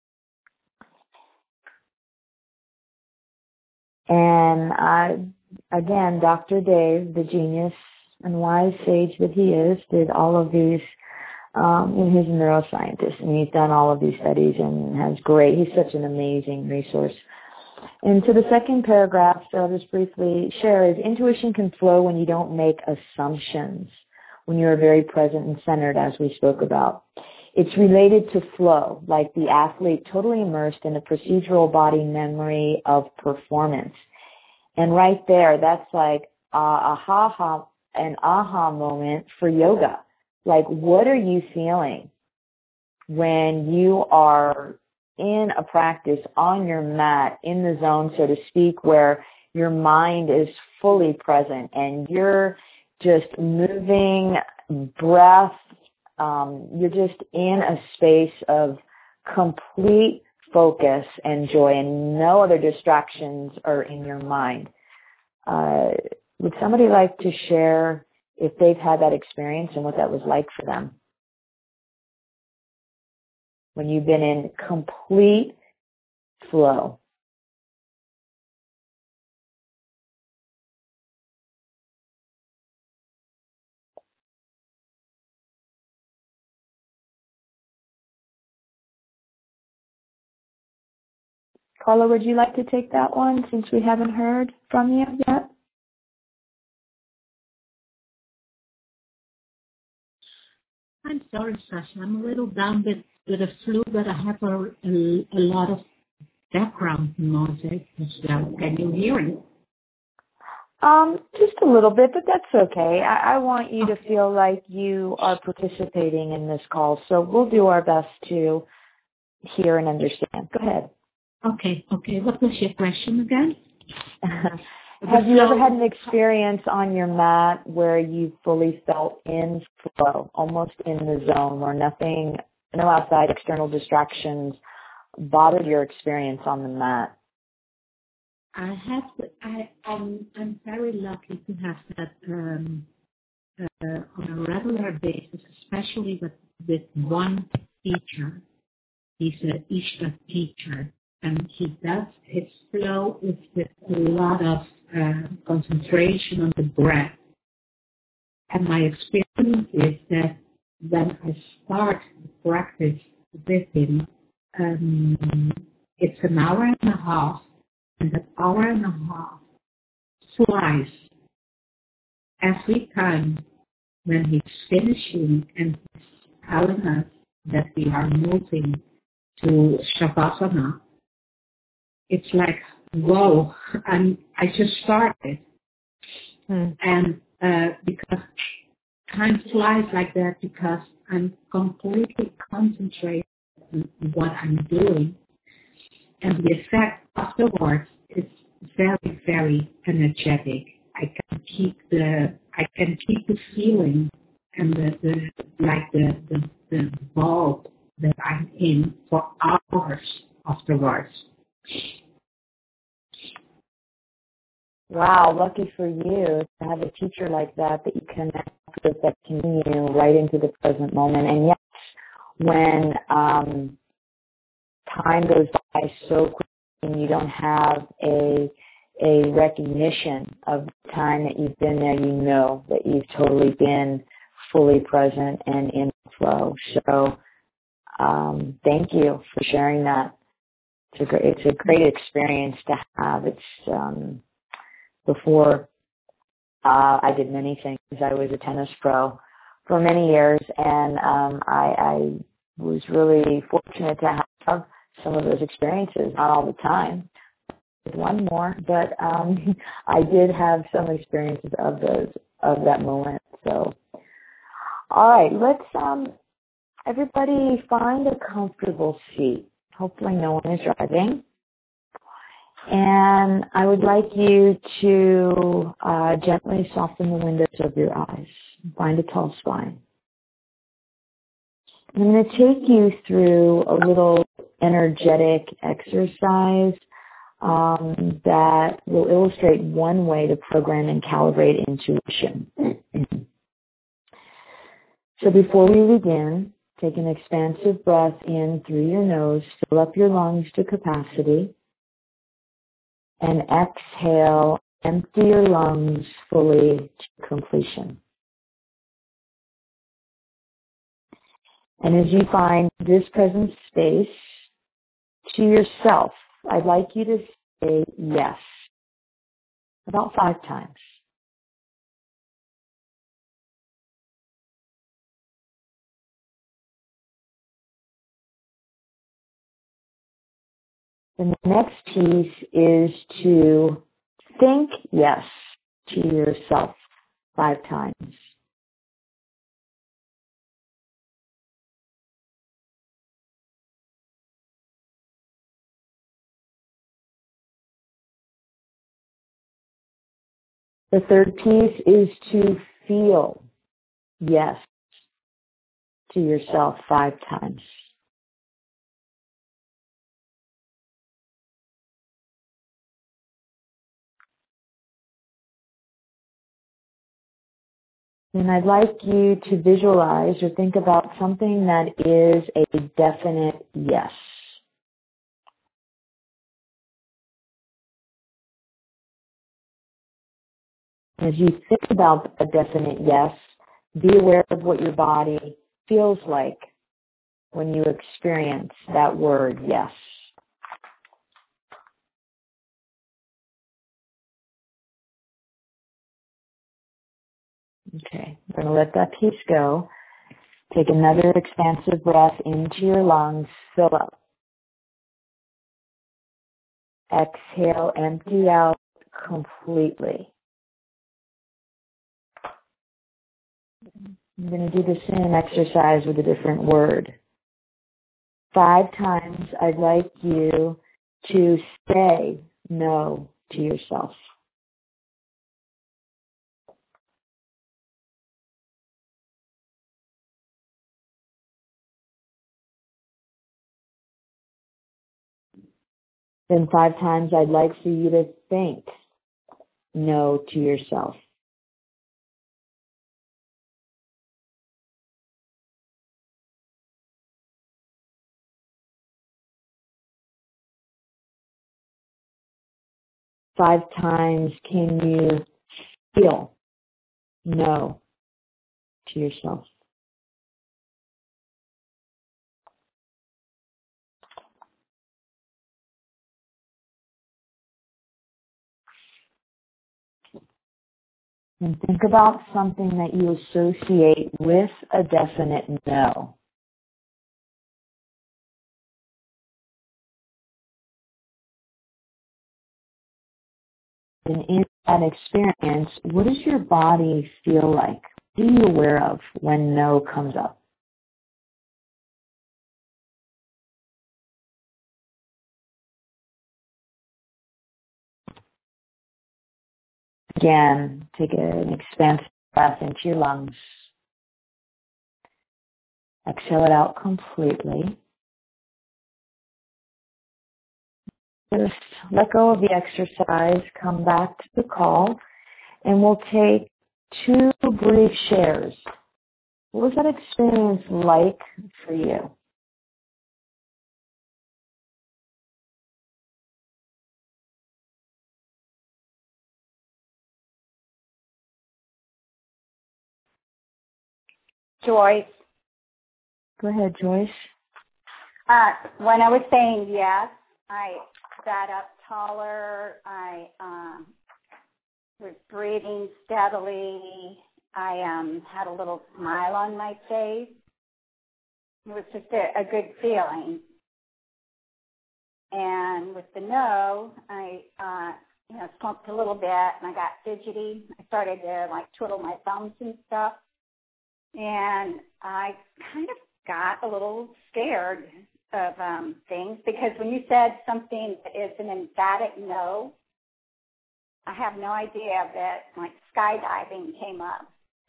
And again, Dr. Dave, the genius and wise sage that he is, did all of these, and he's a neuroscientist, and he's done all of these studies and he's such an amazing resource. And so the second paragraph, so I'll just briefly share, is intuition can flow when you don't make assumptions, when you're very present and centered, as we spoke about. It's related to flow, like the athlete totally immersed in the procedural body memory of performance. And right there, that's like an aha moment for yoga. Like, what are you feeling when you are in a practice on your mat, in the zone, so to speak, where your mind is fully present and you're just moving, breath, you're just in a space of complete focus and joy, and no other distractions are in your mind. Would somebody like to share if they've had that experience and what that was like for them? When you've been in complete flow. Carla, would you like to take that one since we haven't heard from you yet? I'm sorry, Sasha. I'm a little down with a flu, but I have a lot of background noise as well. Can you hear it? Just a little bit, but that's okay. I want you to feel like you are participating in this call, so we'll do our best to hear and understand. Go ahead. Okay. What was your question again? Have you ever had an experience on your mat where you fully felt in flow, almost in the zone, where nothing, no outside external distractions bothered your experience on the mat? I'm very lucky to have that on a regular basis, especially with one teacher. He's an Ishta teacher, and he does his flow with a lot of concentration on the breath. And my experience is that when I start the practice with him, it's an hour and a half, and that hour and a half flies every time when he's finishing and he's telling us that we are moving to Shavasana. It's like, whoa, I just started. And because time flies like that, because I'm completely concentrated on what I'm doing. And the effect afterwards is very, very energetic. I can keep the feeling and the bulb that I'm in for hours afterwards. Wow, lucky for you to have a teacher like that you connect with, that can bring you right into the present moment. And yes, when time goes by so quickly and you don't have a recognition of the time that you've been there, you know that you've totally been fully present and in flow. So thank you for sharing that. It's a great experience to have. It's before I did many things. I was a tennis pro for many years, and I was really fortunate to have some of those experiences, not all the time. One more, but I did have some experiences of that moment. So, all right, let's everybody find a comfortable seat. Hopefully, no one is driving. And I would like you to gently soften the windows of your eyes. Find a tall spine. I'm going to take you through a little energetic exercise that will illustrate one way to program and calibrate intuition. So before we begin, take an expansive breath in through your nose, fill up your lungs to capacity, and exhale, empty your lungs fully to completion. And as you find this present space to yourself, I'd like you to say yes about 5 times. And the next piece is to think yes to yourself 5 times. The third piece is to feel yes to yourself 5 times. And I'd like you to visualize or think about something that is a definite yes. As you think about a definite yes, be aware of what your body feels like when you experience that word yes. Okay, I'm going to let that piece go. Take another expansive breath into your lungs, fill up. Exhale, empty out completely. I'm going to do the same exercise with a different word. 5 times I'd like you to say no to yourself. Then 5 times I'd like for you to think no to yourself. Five times can you feel no to yourself? And think about something that you associate with a definite no. And in that experience, what does your body feel like? What are you aware of when no comes up? Again, take an expansive breath into your lungs. Exhale it out completely. Just let go of the exercise, come back to the call, and we'll take 2 brief shares. What was that experience like for you? Joyce. Go ahead, Joyce. When I was saying yes, I sat up taller. I was breathing steadily. I had a little smile on my face. It was just a good feeling. And with the no, I slumped a little bit, and I got fidgety. I started to twiddle my thumbs and stuff, and I kind of got a little scared of things, because when you said something that is an emphatic no, I have no idea that skydiving came up.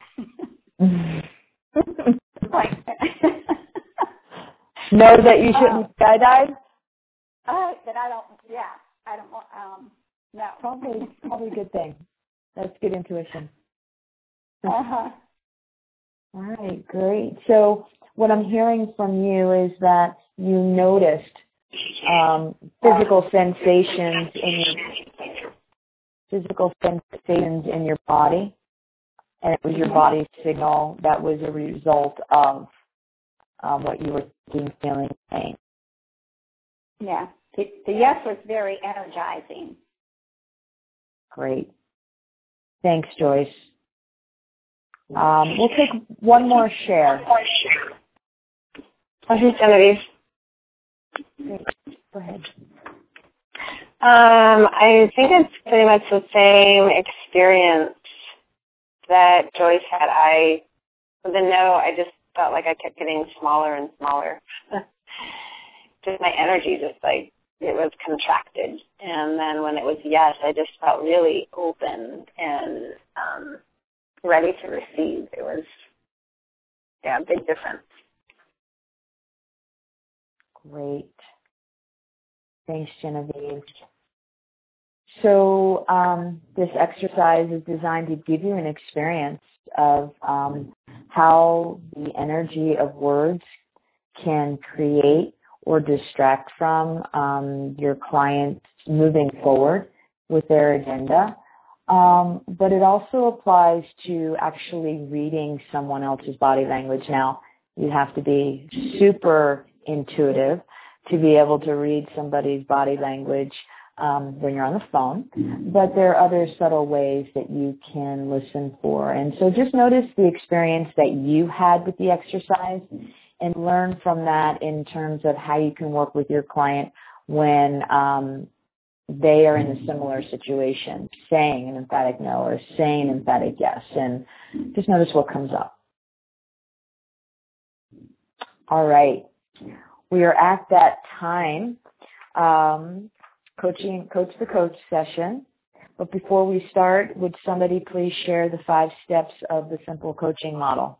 Know that you shouldn't skydive? That I don't. Yeah, I don't. No. Probably a good thing. That's good intuition. Uh-huh. All right, great. So what I'm hearing from you is that you noticed physical sensations in your body, and it was your body's signal that was a result of what you were feeling, saying. Yeah, the yes was very energizing. Great. Thanks, Joyce. We'll take one more share. This is Genevieve. Great. Go ahead. I think it's pretty much the same experience that Joyce had. With the no, I just felt like I kept getting smaller and smaller. Just my energy it was contracted. And then when it was yes, I just felt really open and ready to receive. It was, a big difference. Great. Thanks, Genevieve. So this exercise is designed to give you an experience of how the energy of words can create or distract from your client moving forward with their agenda. But it also applies to actually reading someone else's body language. Now, you have to be super intuitive to be able to read somebody's body language when you're on the phone, but there are other subtle ways that you can listen for. And so just notice the experience that you had with the exercise and learn from that in terms of how you can work with your client when they are in a similar situation, saying an emphatic no or saying an emphatic yes, and just notice what comes up. All right. We are at that time, Coach the Coach session. But before we start, would somebody please share the 5 steps of the simple coaching model?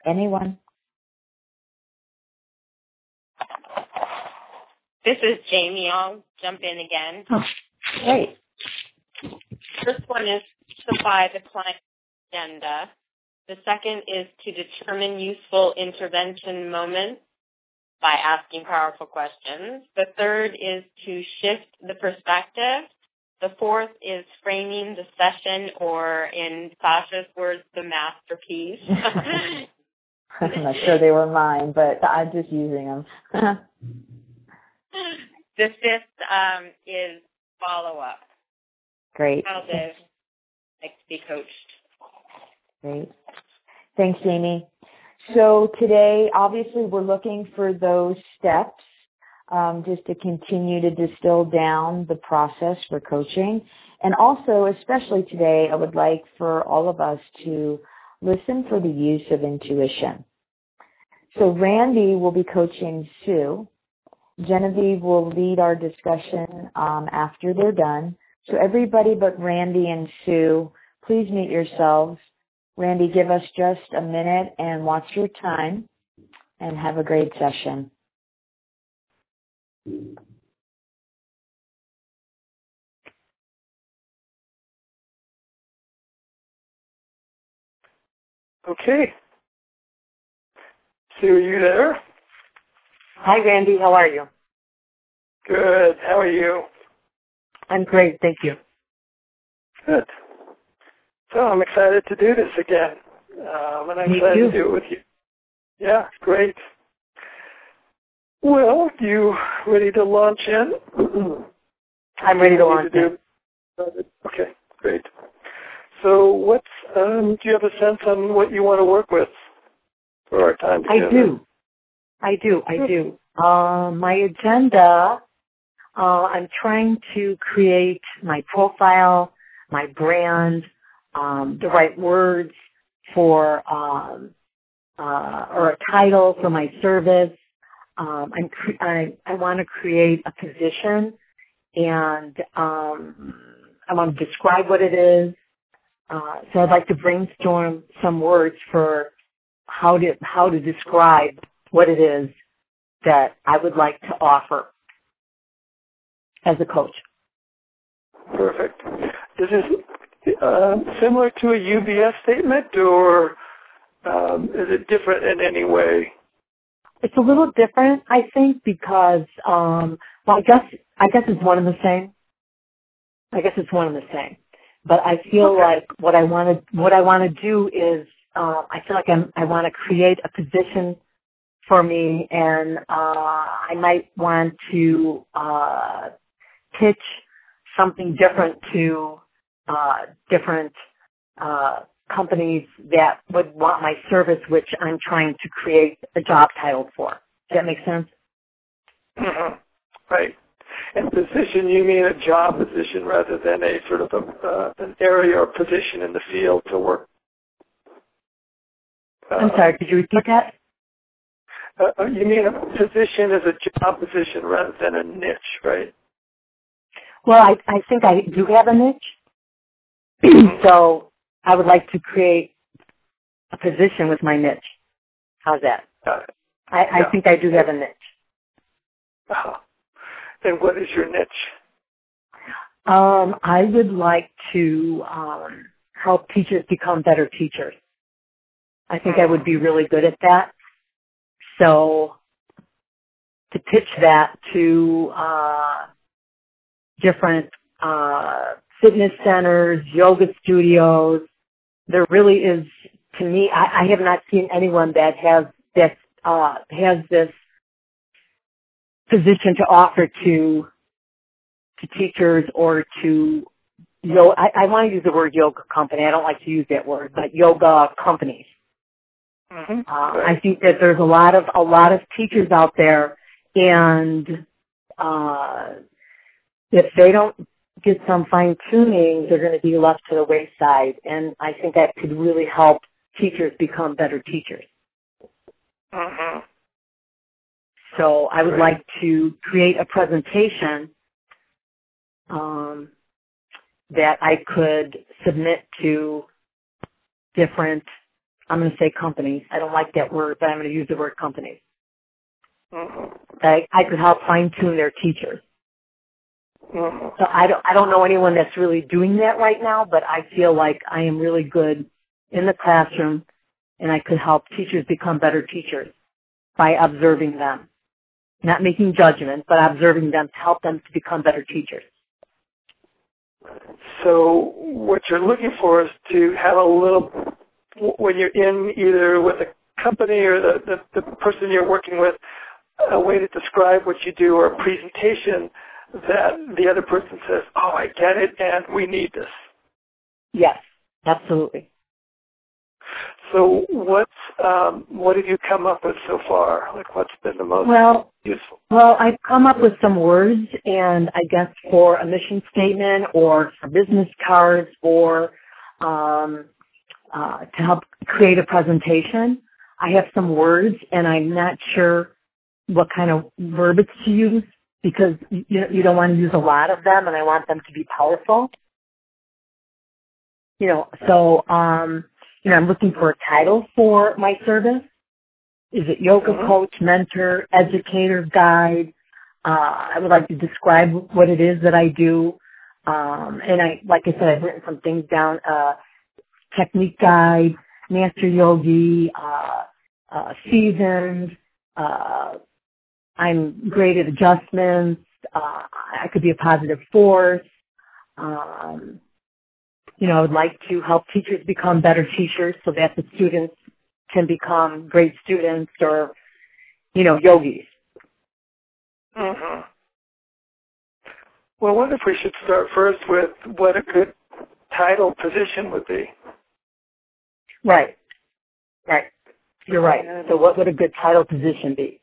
Anyone? This is Jamie. I'll jump in again. Oh, great. First one is simplify the client agenda. The second is to determine useful intervention moments by asking powerful questions. The third is to shift the perspective. The fourth is framing the session, or in Sasha's words, the masterpiece. I'm not sure they were mine, but I'm just using them. The fifth is follow-up. Great. How to like to be coached. Great. Thanks, Jamie. So today, obviously, we're looking for those steps just to continue to distill down the process for coaching. And also, especially today, I would like for all of us to listen for the use of intuition. So Randy will be coaching Sue. Genevieve will lead our discussion after they're done. So everybody but Randy and Sue, please mute yourselves. Randy, give us just a minute and watch your time, and have a great session. Okay. Sue, are you there? Hi, Randy. How are you? Good. How are you? I'm great. Thank you. Good. So I'm excited to do this again. And I'm Me excited too. to do it with you. Yeah, great. Well, you ready to launch in? I'm ready to launch in. Okay, great. So do you have a sense on what you want to work with for our time together? I do. My agenda, I'm trying to create my profile, my brand, the right words for, or a title for my service. I want to create a position, and I want to describe what it is. So I'd like to brainstorm some words for how to describe what it is that I would like to offer as a coach. Perfect. Is this similar to a UBS statement, or is it different in any way? It's a little different, I think, because I guess it's one and the same. But I feel like what I want to do is I feel like I want to create a position for me, and I might want to pitch something different to different companies that would want my service, which I'm trying to create a job title for. Does that make sense? Mm-hmm. Right. And position, you mean a job position rather than a sort of an area or position in the field to work. I'm sorry, could you repeat that? You mean a position as a job position rather than a niche, right? Well, I think I do have a niche. So I would like to create a position with my niche. How's that? I think I do have a niche. And what is your niche? I would like to help teachers become better teachers. I think I would be really good at that. So to pitch that to different fitness centers, yoga studios, there really is, to me, I have not seen anyone that has this position to offer to teachers or to I want to use the word yoga company. I don't like to use that word, but yoga companies. Mm-hmm. I think that there's a lot of teachers out there, and if they don't get some fine tuning, they're going to be left to the wayside. And I think that could really help teachers become better teachers. Mm-hmm. So I would like to create a presentation that I could submit to different I'm going to say companies. I don't like that word, but I'm going to use the word companies. Mm-hmm. I could help fine-tune their teachers. Mm-hmm. So I don't know anyone that's really doing that right now, but I feel like I am really good in the classroom, and I could help teachers become better teachers by observing them. Not making judgment, but observing them to help them to become better teachers. So what you're looking for is to have a little, when you're in either with a company or the person you're working with, a way to describe what you do or a presentation that the other person says, oh, I get it, and we need this. Yes, absolutely. So what have you come up with so far? Like, what's been the most useful? Well, I've come up with some words, and I guess for a mission statement or for business cards or to help create a presentation, I have some words, and I'm not sure what kind of verbiage to use because you don't want to use a lot of them, and I want them to be powerful. So I'm looking for a title for my service. Is it yoga coach, mentor, educator, guide? I would like to describe what it is that I do. And like I said, I've written some things down, technique guide, master yogi, seasoned, I'm great at adjustments, I could be a positive force. I would like to help teachers become better teachers so that the students can become great students or, yogis. Mm-hmm. Well, I wonder if we should start first with what a good title position would be. Right. You're right. So what would a good title position be?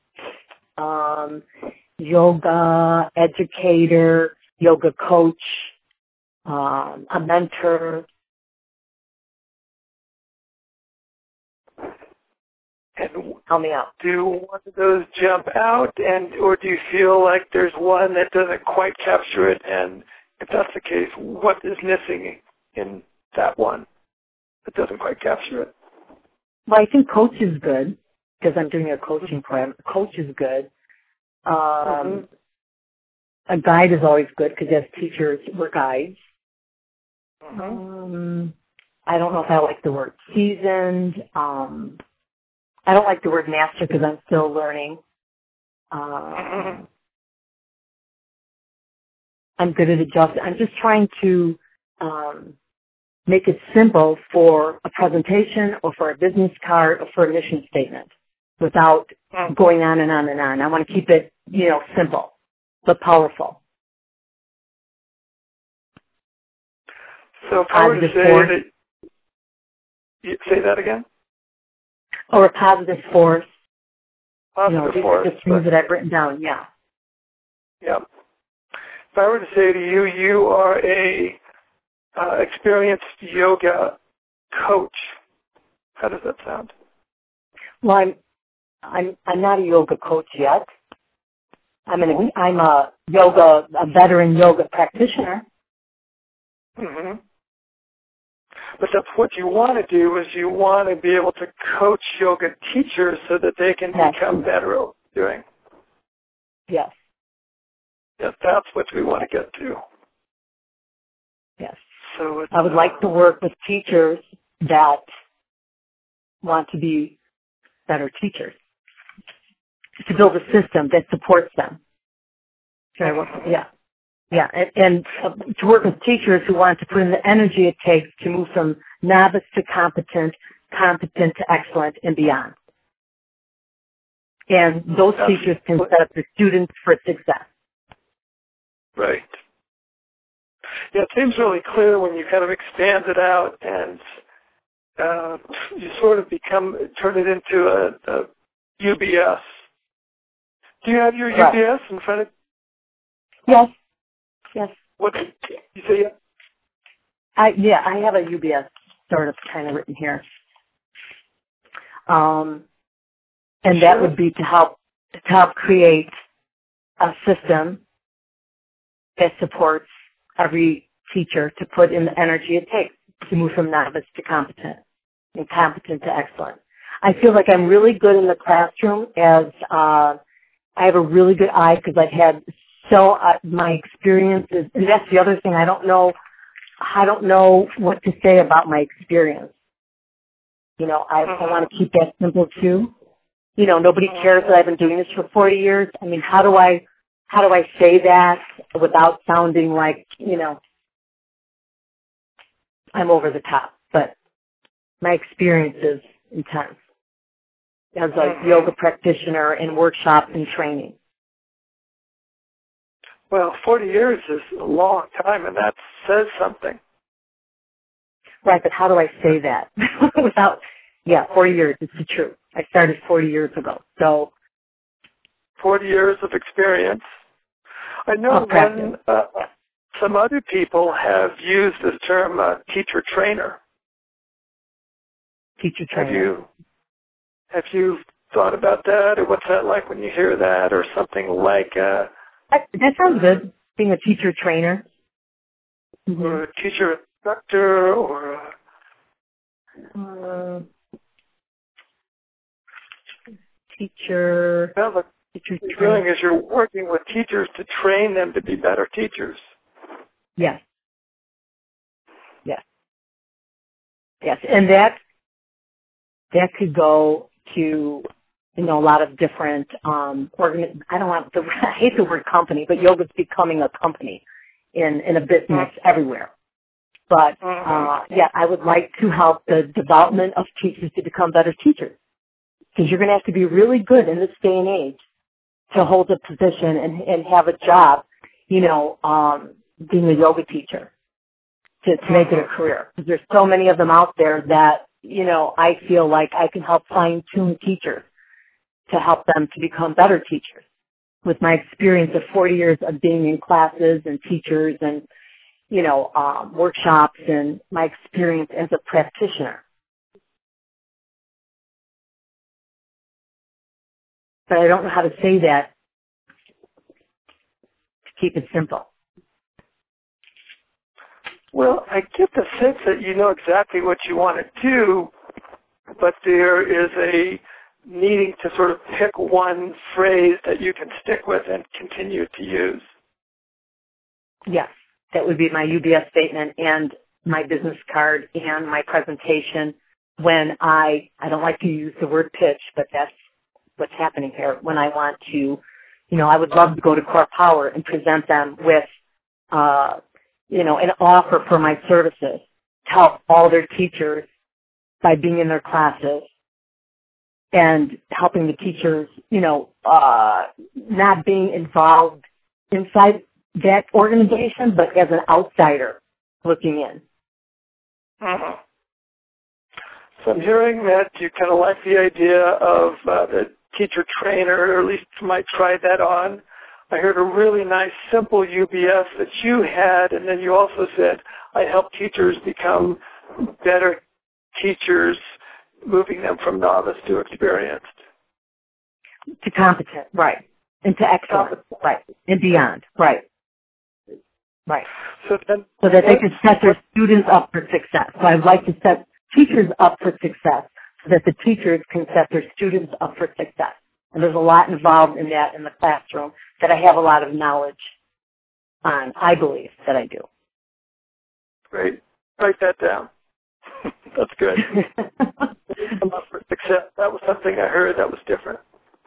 Yoga educator, yoga coach, a mentor. And help me out. Do one of those jump out, or do you feel like there's one that doesn't quite capture it? And if that's the case, what is missing in that one that doesn't quite capture it? Well, I think coach is good because I'm doing a coaching program. Coach is good. A guide is always good because as teachers, we're guides. I don't know if I like the word seasoned. I don't like the word master because I'm still learning. I'm good at adjusting. I'm just trying to make it simple for a presentation or for a business card or for a mission statement without going on and on and on. I want to keep it, simple but powerful. So if I were to say say that again? Or a positive force. Positive force. These are the things that I've written down, yeah. Yeah. If I were to say to you, you are a experienced yoga coach, how does that sound? Well, I'm not a yoga coach yet. I'm a veteran yoga practitioner. But that's what you want to do, is you want to be able to coach yoga teachers so that they can become better at doing. Yes. Yes, that's what we want to get to. Yes. So I would like to work with teachers that want to be better teachers, to build a system that supports them. Yeah, and to work with teachers who want to put in the energy it takes to move from novice to competent to excellent, and beyond. And those teachers can set up the students for success. Right. Yeah, it seems really clear when you kind of expand it out and you sort of turn it into a UBS. Do you have your UBS in front of you? Yes. What did you say? I have a UBS sort of kind of written here. And that would be to help create a system that supports every teacher to put in the energy it takes to move from novice to competent. and competent to excellent. I feel like I'm really good in the classroom as I have a really good eye because I've had my experiences, and that's the other thing. I don't know what to say about my experience. You know, I want to keep that simple too. You know, nobody cares that I've been doing this for 40 years. I mean, how do I say that without sounding like, you know, I'm over the top? But my experience is intense as a yoga practitioner in workshops and training. Well, 40 years is a long time, and that says something. Right, but how do I say that without, 40 years, it's the truth. I started 40 years ago, so. 40 years of experience. I know when some other people have used this term teacher trainer. Teacher trainer. Have you thought about that, or what's that like when you hear that, or something like that sounds good, being a teacher trainer. Or a teacher instructor, or teacher. Well, what you're doing is you're working with teachers to train them to be better teachers. Yes. And that could go to, you know, a lot of different I hate the word company, but yoga's becoming a company in a business everywhere. But I would like to help the development of teachers to become better teachers, because you're going to have to be really good in this day and age to hold a position and have a job, you know, being a yoga teacher to make it a career. Because there's so many of them out there that, you know, I feel like I can help fine-tune teachers to help them to become better teachers with my experience of 40 years of being in classes and teachers and, you know, workshops, and my experience as a practitioner. But I don't know how to say that to keep it simple. Well, I get the sense that you know exactly what you want to do, but there is a needing to sort of pick one phrase that you can stick with and continue to use. Yes, that would be my UBS statement and my business card and my presentation. When I don't like to use the word pitch, but that's what's happening here. When I want to, you know, I would love to go to Core Power and present them with, you know, an offer for my services to help all their teachers by being in their classes and helping the teachers, you know, not being involved inside that organization, but as an outsider looking in. So I'm hearing that you kind of like the idea of the teacher trainer, or at least you might try that on. I heard a really nice, simple UBS that you had, and then you also said, I help teachers become better teachers, moving them from novice to experienced. To competent, right. And to excellent, right. And beyond, right. Right. So that they can set their students up for success. So I'd like to set teachers up for success so that the teachers can set their students up for success. And there's a lot involved in that in the classroom that I have a lot of knowledge on. I believe that I do. Great. Write that down. That's good. I'm up for success. That was something I heard that was different.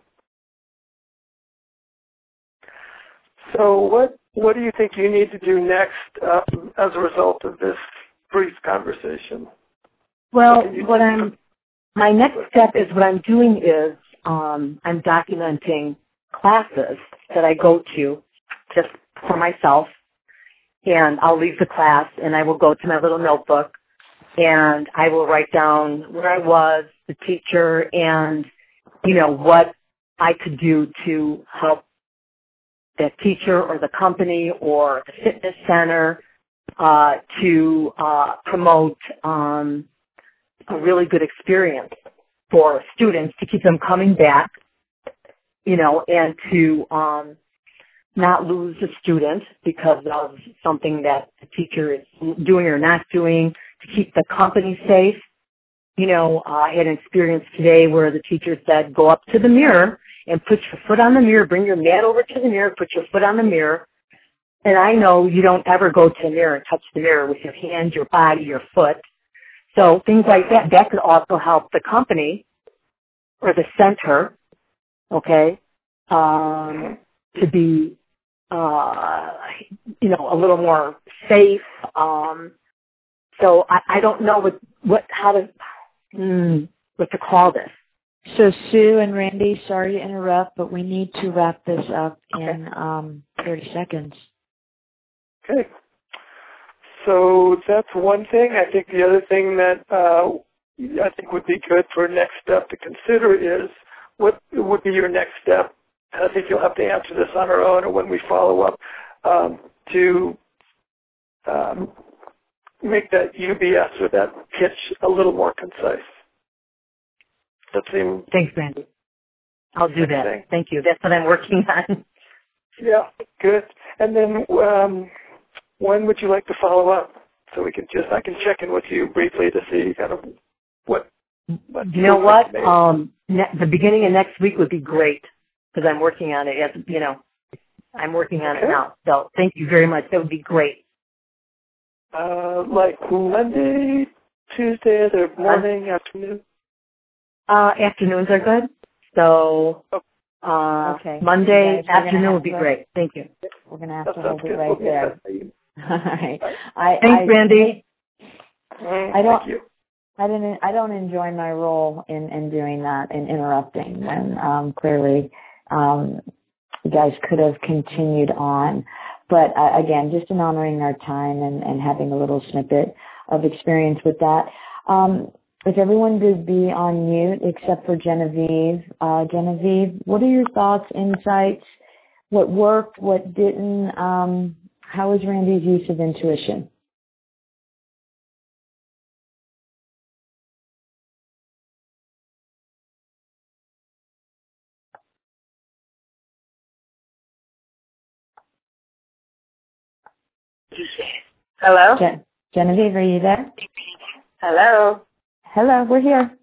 So what do you think you need to do next as a result of this brief conversation? Well, my next step is what I'm doing is I'm documenting classes that I go to just for myself, and I'll leave the class and I will go to my little notebook and I will write down where I was, the teacher, and, you know, what I could do to help that teacher or the company or the fitness center to promote a really good experience for students, to keep them coming back, you know, and to not lose a student because of something that the teacher is doing or not doing, to keep the company safe, I had an experience today where the teacher said, go up to the mirror and put your foot on the mirror, bring your mat over to the mirror, put your foot on the mirror. And I know you don't ever go to the mirror and touch the mirror with your hands, your body, your foot. So things like that could also help the company or the center, okay, to be, a little more safe. So I don't know what to call this. So Sue and Randy, sorry to interrupt, but we need to wrap this up in 30 seconds. Okay. So that's one thing. I think the other thing that I think would be good for next step to consider is what would be your next step. And I think you'll have to answer this on our own or when we follow up to make that UBS or that pitch a little more concise. Thanks, Randy. I'll do that. Thing. Thank you. That's what I'm working on. Yeah, good. And then when would you like to follow up? So I can check in with you briefly to see kind of what you know what? The beginning of next week would be great because I'm working on it. I'm working on it now. So thank you very much. That would be great. Like Monday, Tuesday, the morning, afternoon? Afternoons are good. So Monday afternoon would be great. Thank you. We're going to have to hold it right there. All right. Thanks, Randy. I don't enjoy my role in doing that and interrupting when clearly you guys could have continued on. But again, just in honoring our time and having a little snippet of experience with that. If everyone could be on mute except for Genevieve. Genevieve, what are your thoughts, insights? What worked, what didn't? How was Randy's use of intuition? Hello? Genevieve, are you there? Hello? Hello, we're here.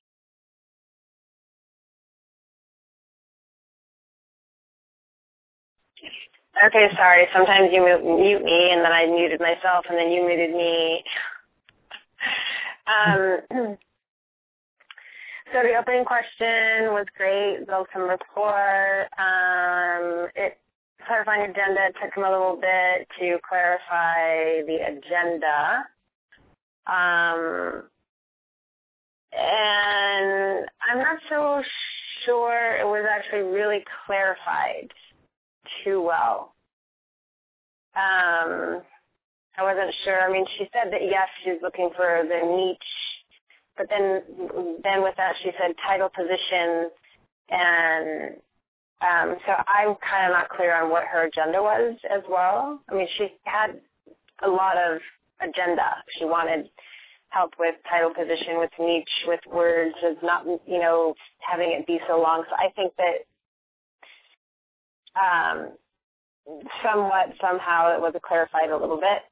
Okay, sorry. Sometimes you mute me, and then I muted myself, and then you muted me. So the opening question was great. Built some rapport. Clarifying agenda took him a little bit to clarify the agenda. And I'm not so sure it was actually really clarified too well. I wasn't sure. I mean, she said that, yes, she's looking for the niche, but then with that she said title, position, and so I'm kind of not clear on what her agenda was as well. I mean, she had a lot of agenda. She wanted help with title, position, with niche, with words, with not, having it be so long. So I think that somehow it was clarified a little bit.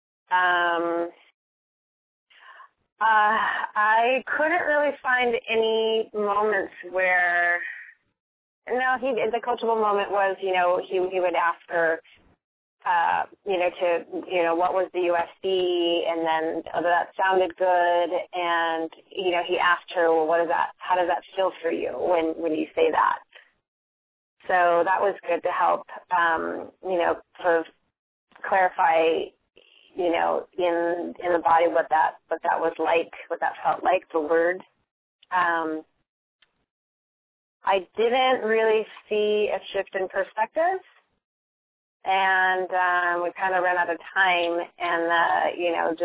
I couldn't really find any moments where, the coachable moment was, he would ask her, what was the USD, and then that sounded good, and, he asked her, well, how does that feel for you when you say that? So that was good to help, sort of clarify, in the body what that was like, what that felt like, the word. I didn't really see a shift in perspective, and we kind of ran out of time, and,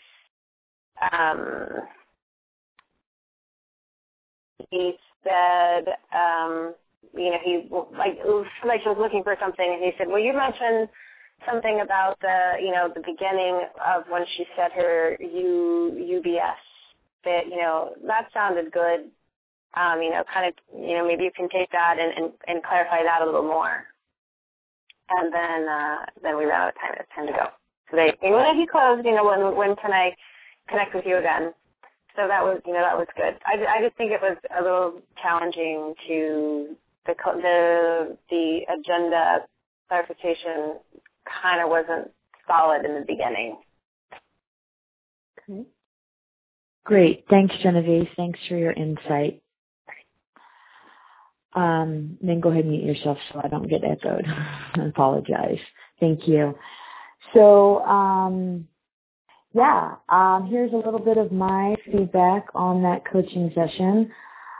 he said, it was like she was looking for something, and he said, well, you mentioned something about the beginning of when she said her UBS, that, that sounded good. Maybe you can take that and clarify that a little more. And then we ran out of time. It's time to go. So when he closed, when can I connect with you again? So that was good. I just think it was a little challenging to the agenda clarification kind of wasn't solid in the beginning. Okay. Great. Thanks, Genevieve. Thanks for your insight. Then go ahead and mute yourself so I don't get echoed. I apologize. Thank you. So, here's a little bit of my feedback on that coaching session.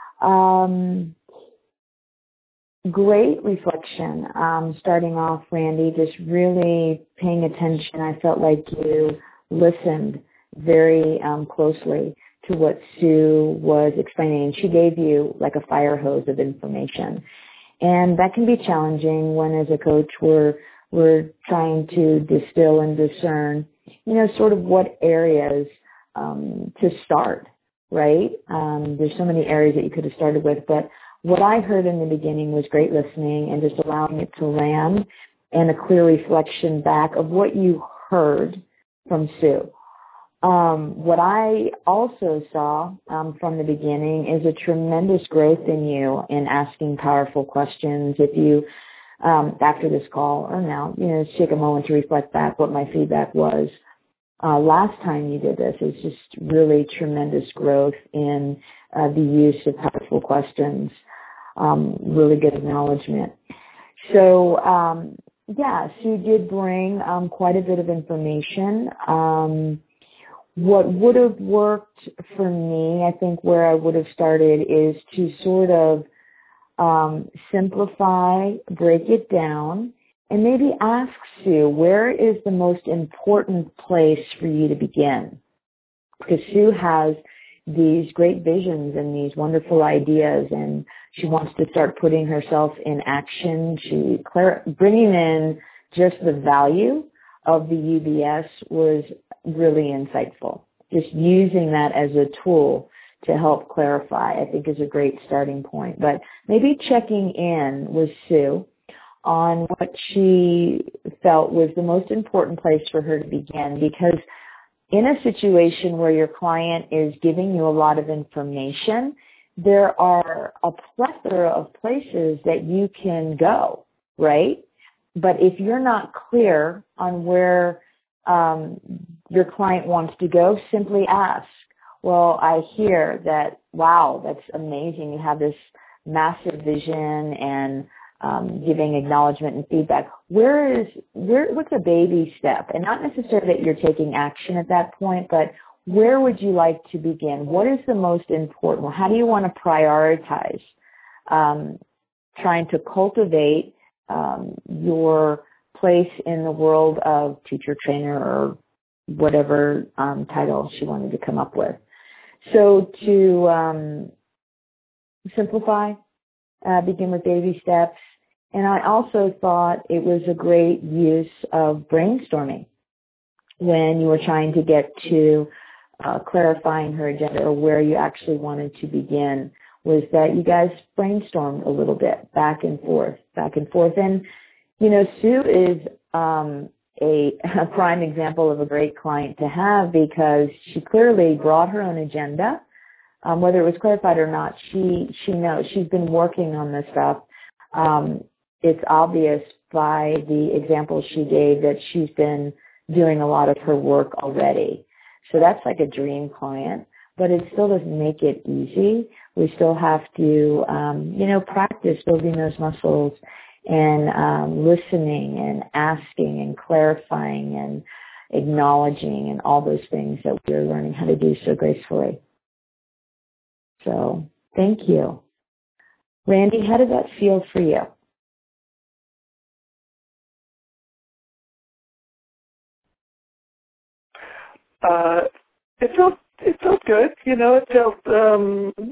Great reflection. Starting off, Randy, just really paying attention. I felt like you listened very closely to what Sue was explaining. And she gave you like a fire hose of information. And that can be challenging when as a coach we're trying to distill and discern, sort of what areas to start, right? There's so many areas that you could have started with, but what I heard in the beginning was great listening and just allowing it to land and a clear reflection back of what you heard from Sue. What I also saw from the beginning is a tremendous growth in you in asking powerful questions. If you, after this call or now, take a moment to reflect back what my feedback was. Last time you did this is just really tremendous growth in the use of powerful questions. Really good acknowledgement. So, Sue did bring quite a bit of information. What would have worked for me, I think where I would have started is to sort of simplify, break it down, and maybe ask Sue, where is the most important place for you to begin? Because Sue has these great visions and these wonderful ideas, and she wants to start putting herself in action. Bringing in just the value of the UBS was really insightful. Just using that as a tool to help clarify, I think, is a great starting point. But maybe checking in with Sue on what she felt was the most important place for her to begin, because in a situation where your client is giving you a lot of information, there are a plethora of places that you can go, right? But if you're not clear on where your client wants to go, simply ask. Well, I hear that, wow, that's amazing. You have this massive vision and giving acknowledgement and feedback. What's a baby step? And not necessarily that you're taking action at that point, but where would you like to begin? What is the most important? How do you want to prioritize trying to cultivate your place in the world of teacher, trainer, or whatever title she wanted to come up with? So to simplify, begin with baby steps. And I also thought it was a great use of brainstorming when you were trying to get to clarifying her agenda or where you actually wanted to begin, was that you guys brainstormed a little bit back and forth. And, Sue is a prime example of a great client to have, because she clearly brought her own agenda. Whether it was clarified or not, she knows. She's been working on this stuff. It's obvious by the example she gave that she's been doing a lot of her work already. So that's like a dream client, but it still doesn't make it easy. We still have to, practice building those muscles and listening and asking and clarifying and acknowledging and all those things that we're learning how to do so gracefully. So thank you. Randy, how did that feel for you? It felt good. It felt.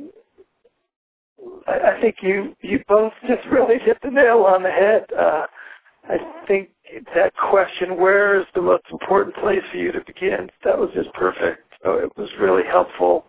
I think you both just really hit the nail on the head. I think that question, where is the most important place for you to begin? That was just perfect. So it was really helpful.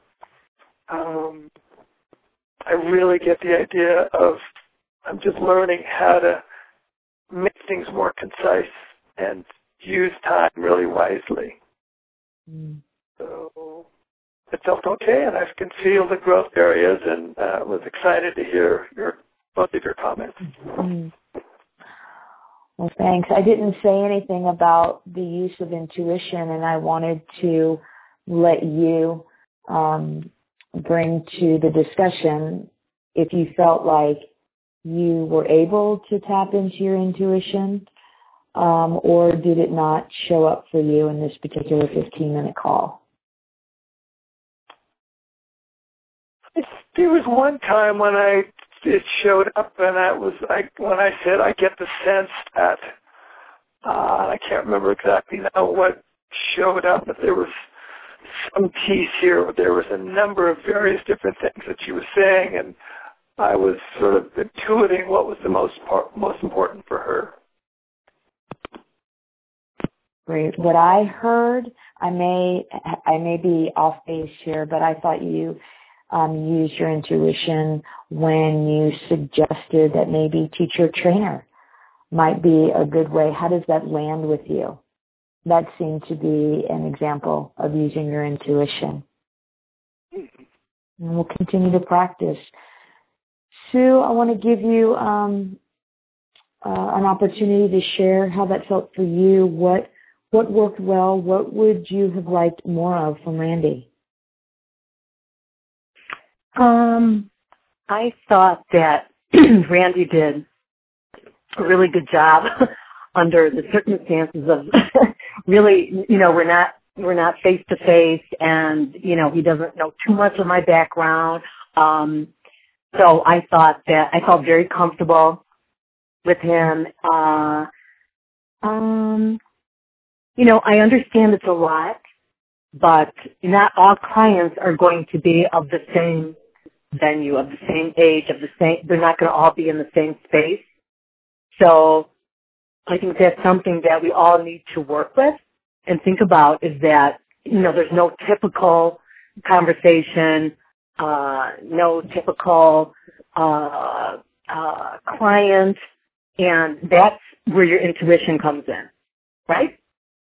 I really get the idea of I'm just learning how to make things more concise and use time really wisely. So it felt okay, and I can feel the growth areas, and was excited to hear both of your comments. Mm-hmm. Well, thanks. I didn't say anything about the use of intuition, and I wanted to let you bring to the discussion if you felt like you were able to tap into your intuition, or did it not show up for you in this particular 15-minute call? There was one time when it showed up, and that was when I said I get the sense that I can't remember exactly now what showed up, but there was some piece here. There was a number of various different things that she was saying, and I was sort of intuiting what was the most important for her. Great. What I heard, I may be off base here, but I thought you used your intuition when you suggested that maybe teacher trainer might be a good way. How does that land with you? That seemed to be an example of using your intuition. And we'll continue to practice. Sue, I want to give you an opportunity to share how that felt for you. What worked well? What would you have liked more of from Randy? I thought that Randy did a really good job under the circumstances of really, we're not face to face, and he doesn't know too much of my background. So I thought that I felt very comfortable with him. I understand it's a lot, but not all clients are going to be of the same venue, of the same age, they're not going to all be in the same space. So I think that's something that we all need to work with and think about, is that, there's no typical conversation, no typical client, and that's where your intuition comes in, right?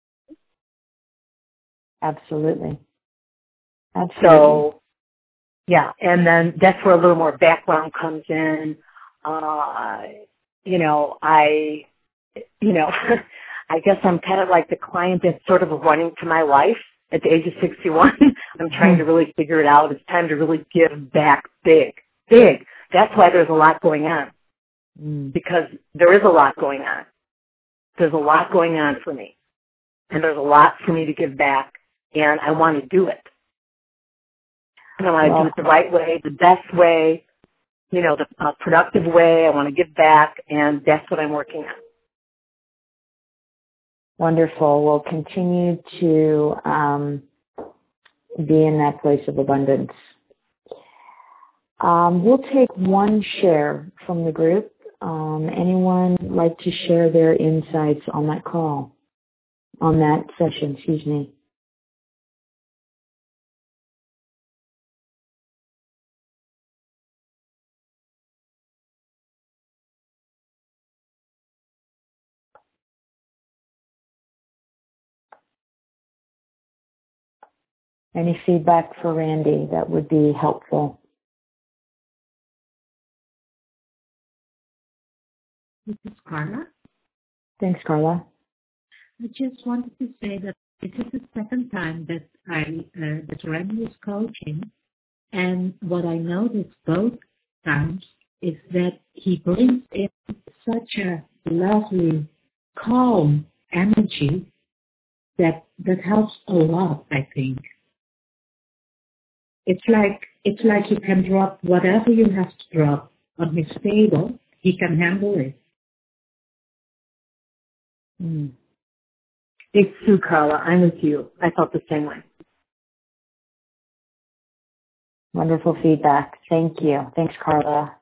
Absolutely. So, yeah, and then that's where a little more background comes in. I guess I'm kind of like the client that's sort of running to my life at the age of 61. I'm trying to really figure it out. It's time to really give back big. That's why there's a lot going on, because there is a lot going on. There's a lot going on for me, and there's a lot for me to give back, and I want to do it. And I want to do it the right way, the best way, the productive way. I want to give back, and that's what I'm working on. Wonderful. We'll continue to be in that place of abundance. We'll take one share from the group. Anyone like to share their insights on that call, on that session, excuse me? Any feedback for Randy that would be helpful? This is Carla. Thanks, Carla. I just wanted to say that this is the second time that that Randy is coaching, and what I noticed both times is that he brings in such a lovely, calm energy that helps a lot, I think. It's like you can drop whatever you have to drop on his table. He can handle it. It's Sue, Carla. I'm with you. I felt the same way. Wonderful feedback. Thank you. Thanks, Carla.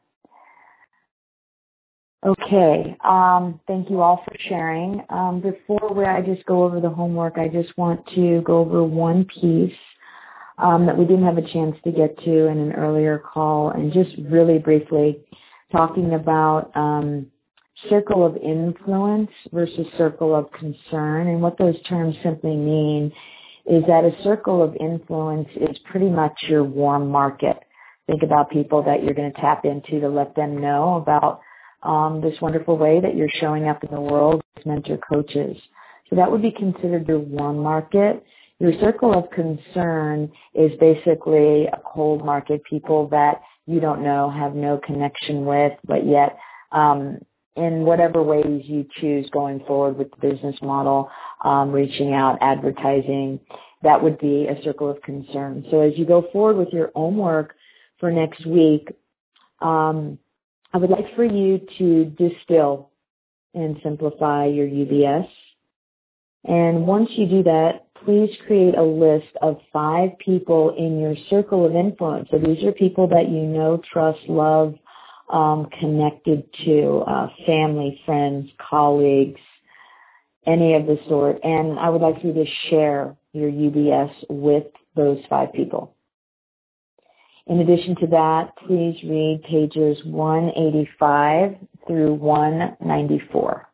Okay. Thank you all for sharing. Before I just go over the homework, I just want to go over one piece that we didn't have a chance to get to in an earlier call, and just really briefly talking about circle of influence versus circle of concern. And what those terms simply mean is that a circle of influence is pretty much your warm market. Think about people that you're going to tap into to let them know about this wonderful way that you're showing up in the world as mentor coaches. So that would be considered your warm market. Your circle of concern is basically a cold market, people that you don't know, have no connection with, but yet in whatever ways you choose going forward with the business model, reaching out, advertising, that would be a circle of concern. So as you go forward with your own work for next week, I would like for you to distill and simplify your UBS. And once you do that, please create a list of 5 people in your circle of influence. So these are people that you know, trust, love, connected to, family, friends, colleagues, any of the sort. And I would like you to share your UBS with those 5 people. In addition to that, please read pages 185 through 194.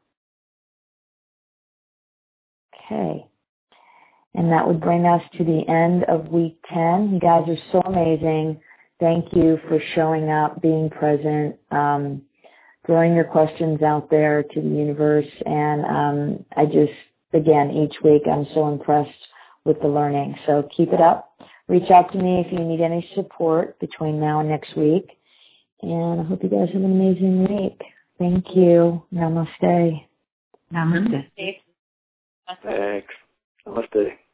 Okay. And that would bring us to the end of week 10. You guys are so amazing. Thank you for showing up, being present, throwing your questions out there to the universe. And I just, again, each week I'm so impressed with the learning. So keep it up. Reach out to me if you need any support between now and next week. And I hope you guys have an amazing week. Thank you. Namaste. Namaste. Thanks. Namaste.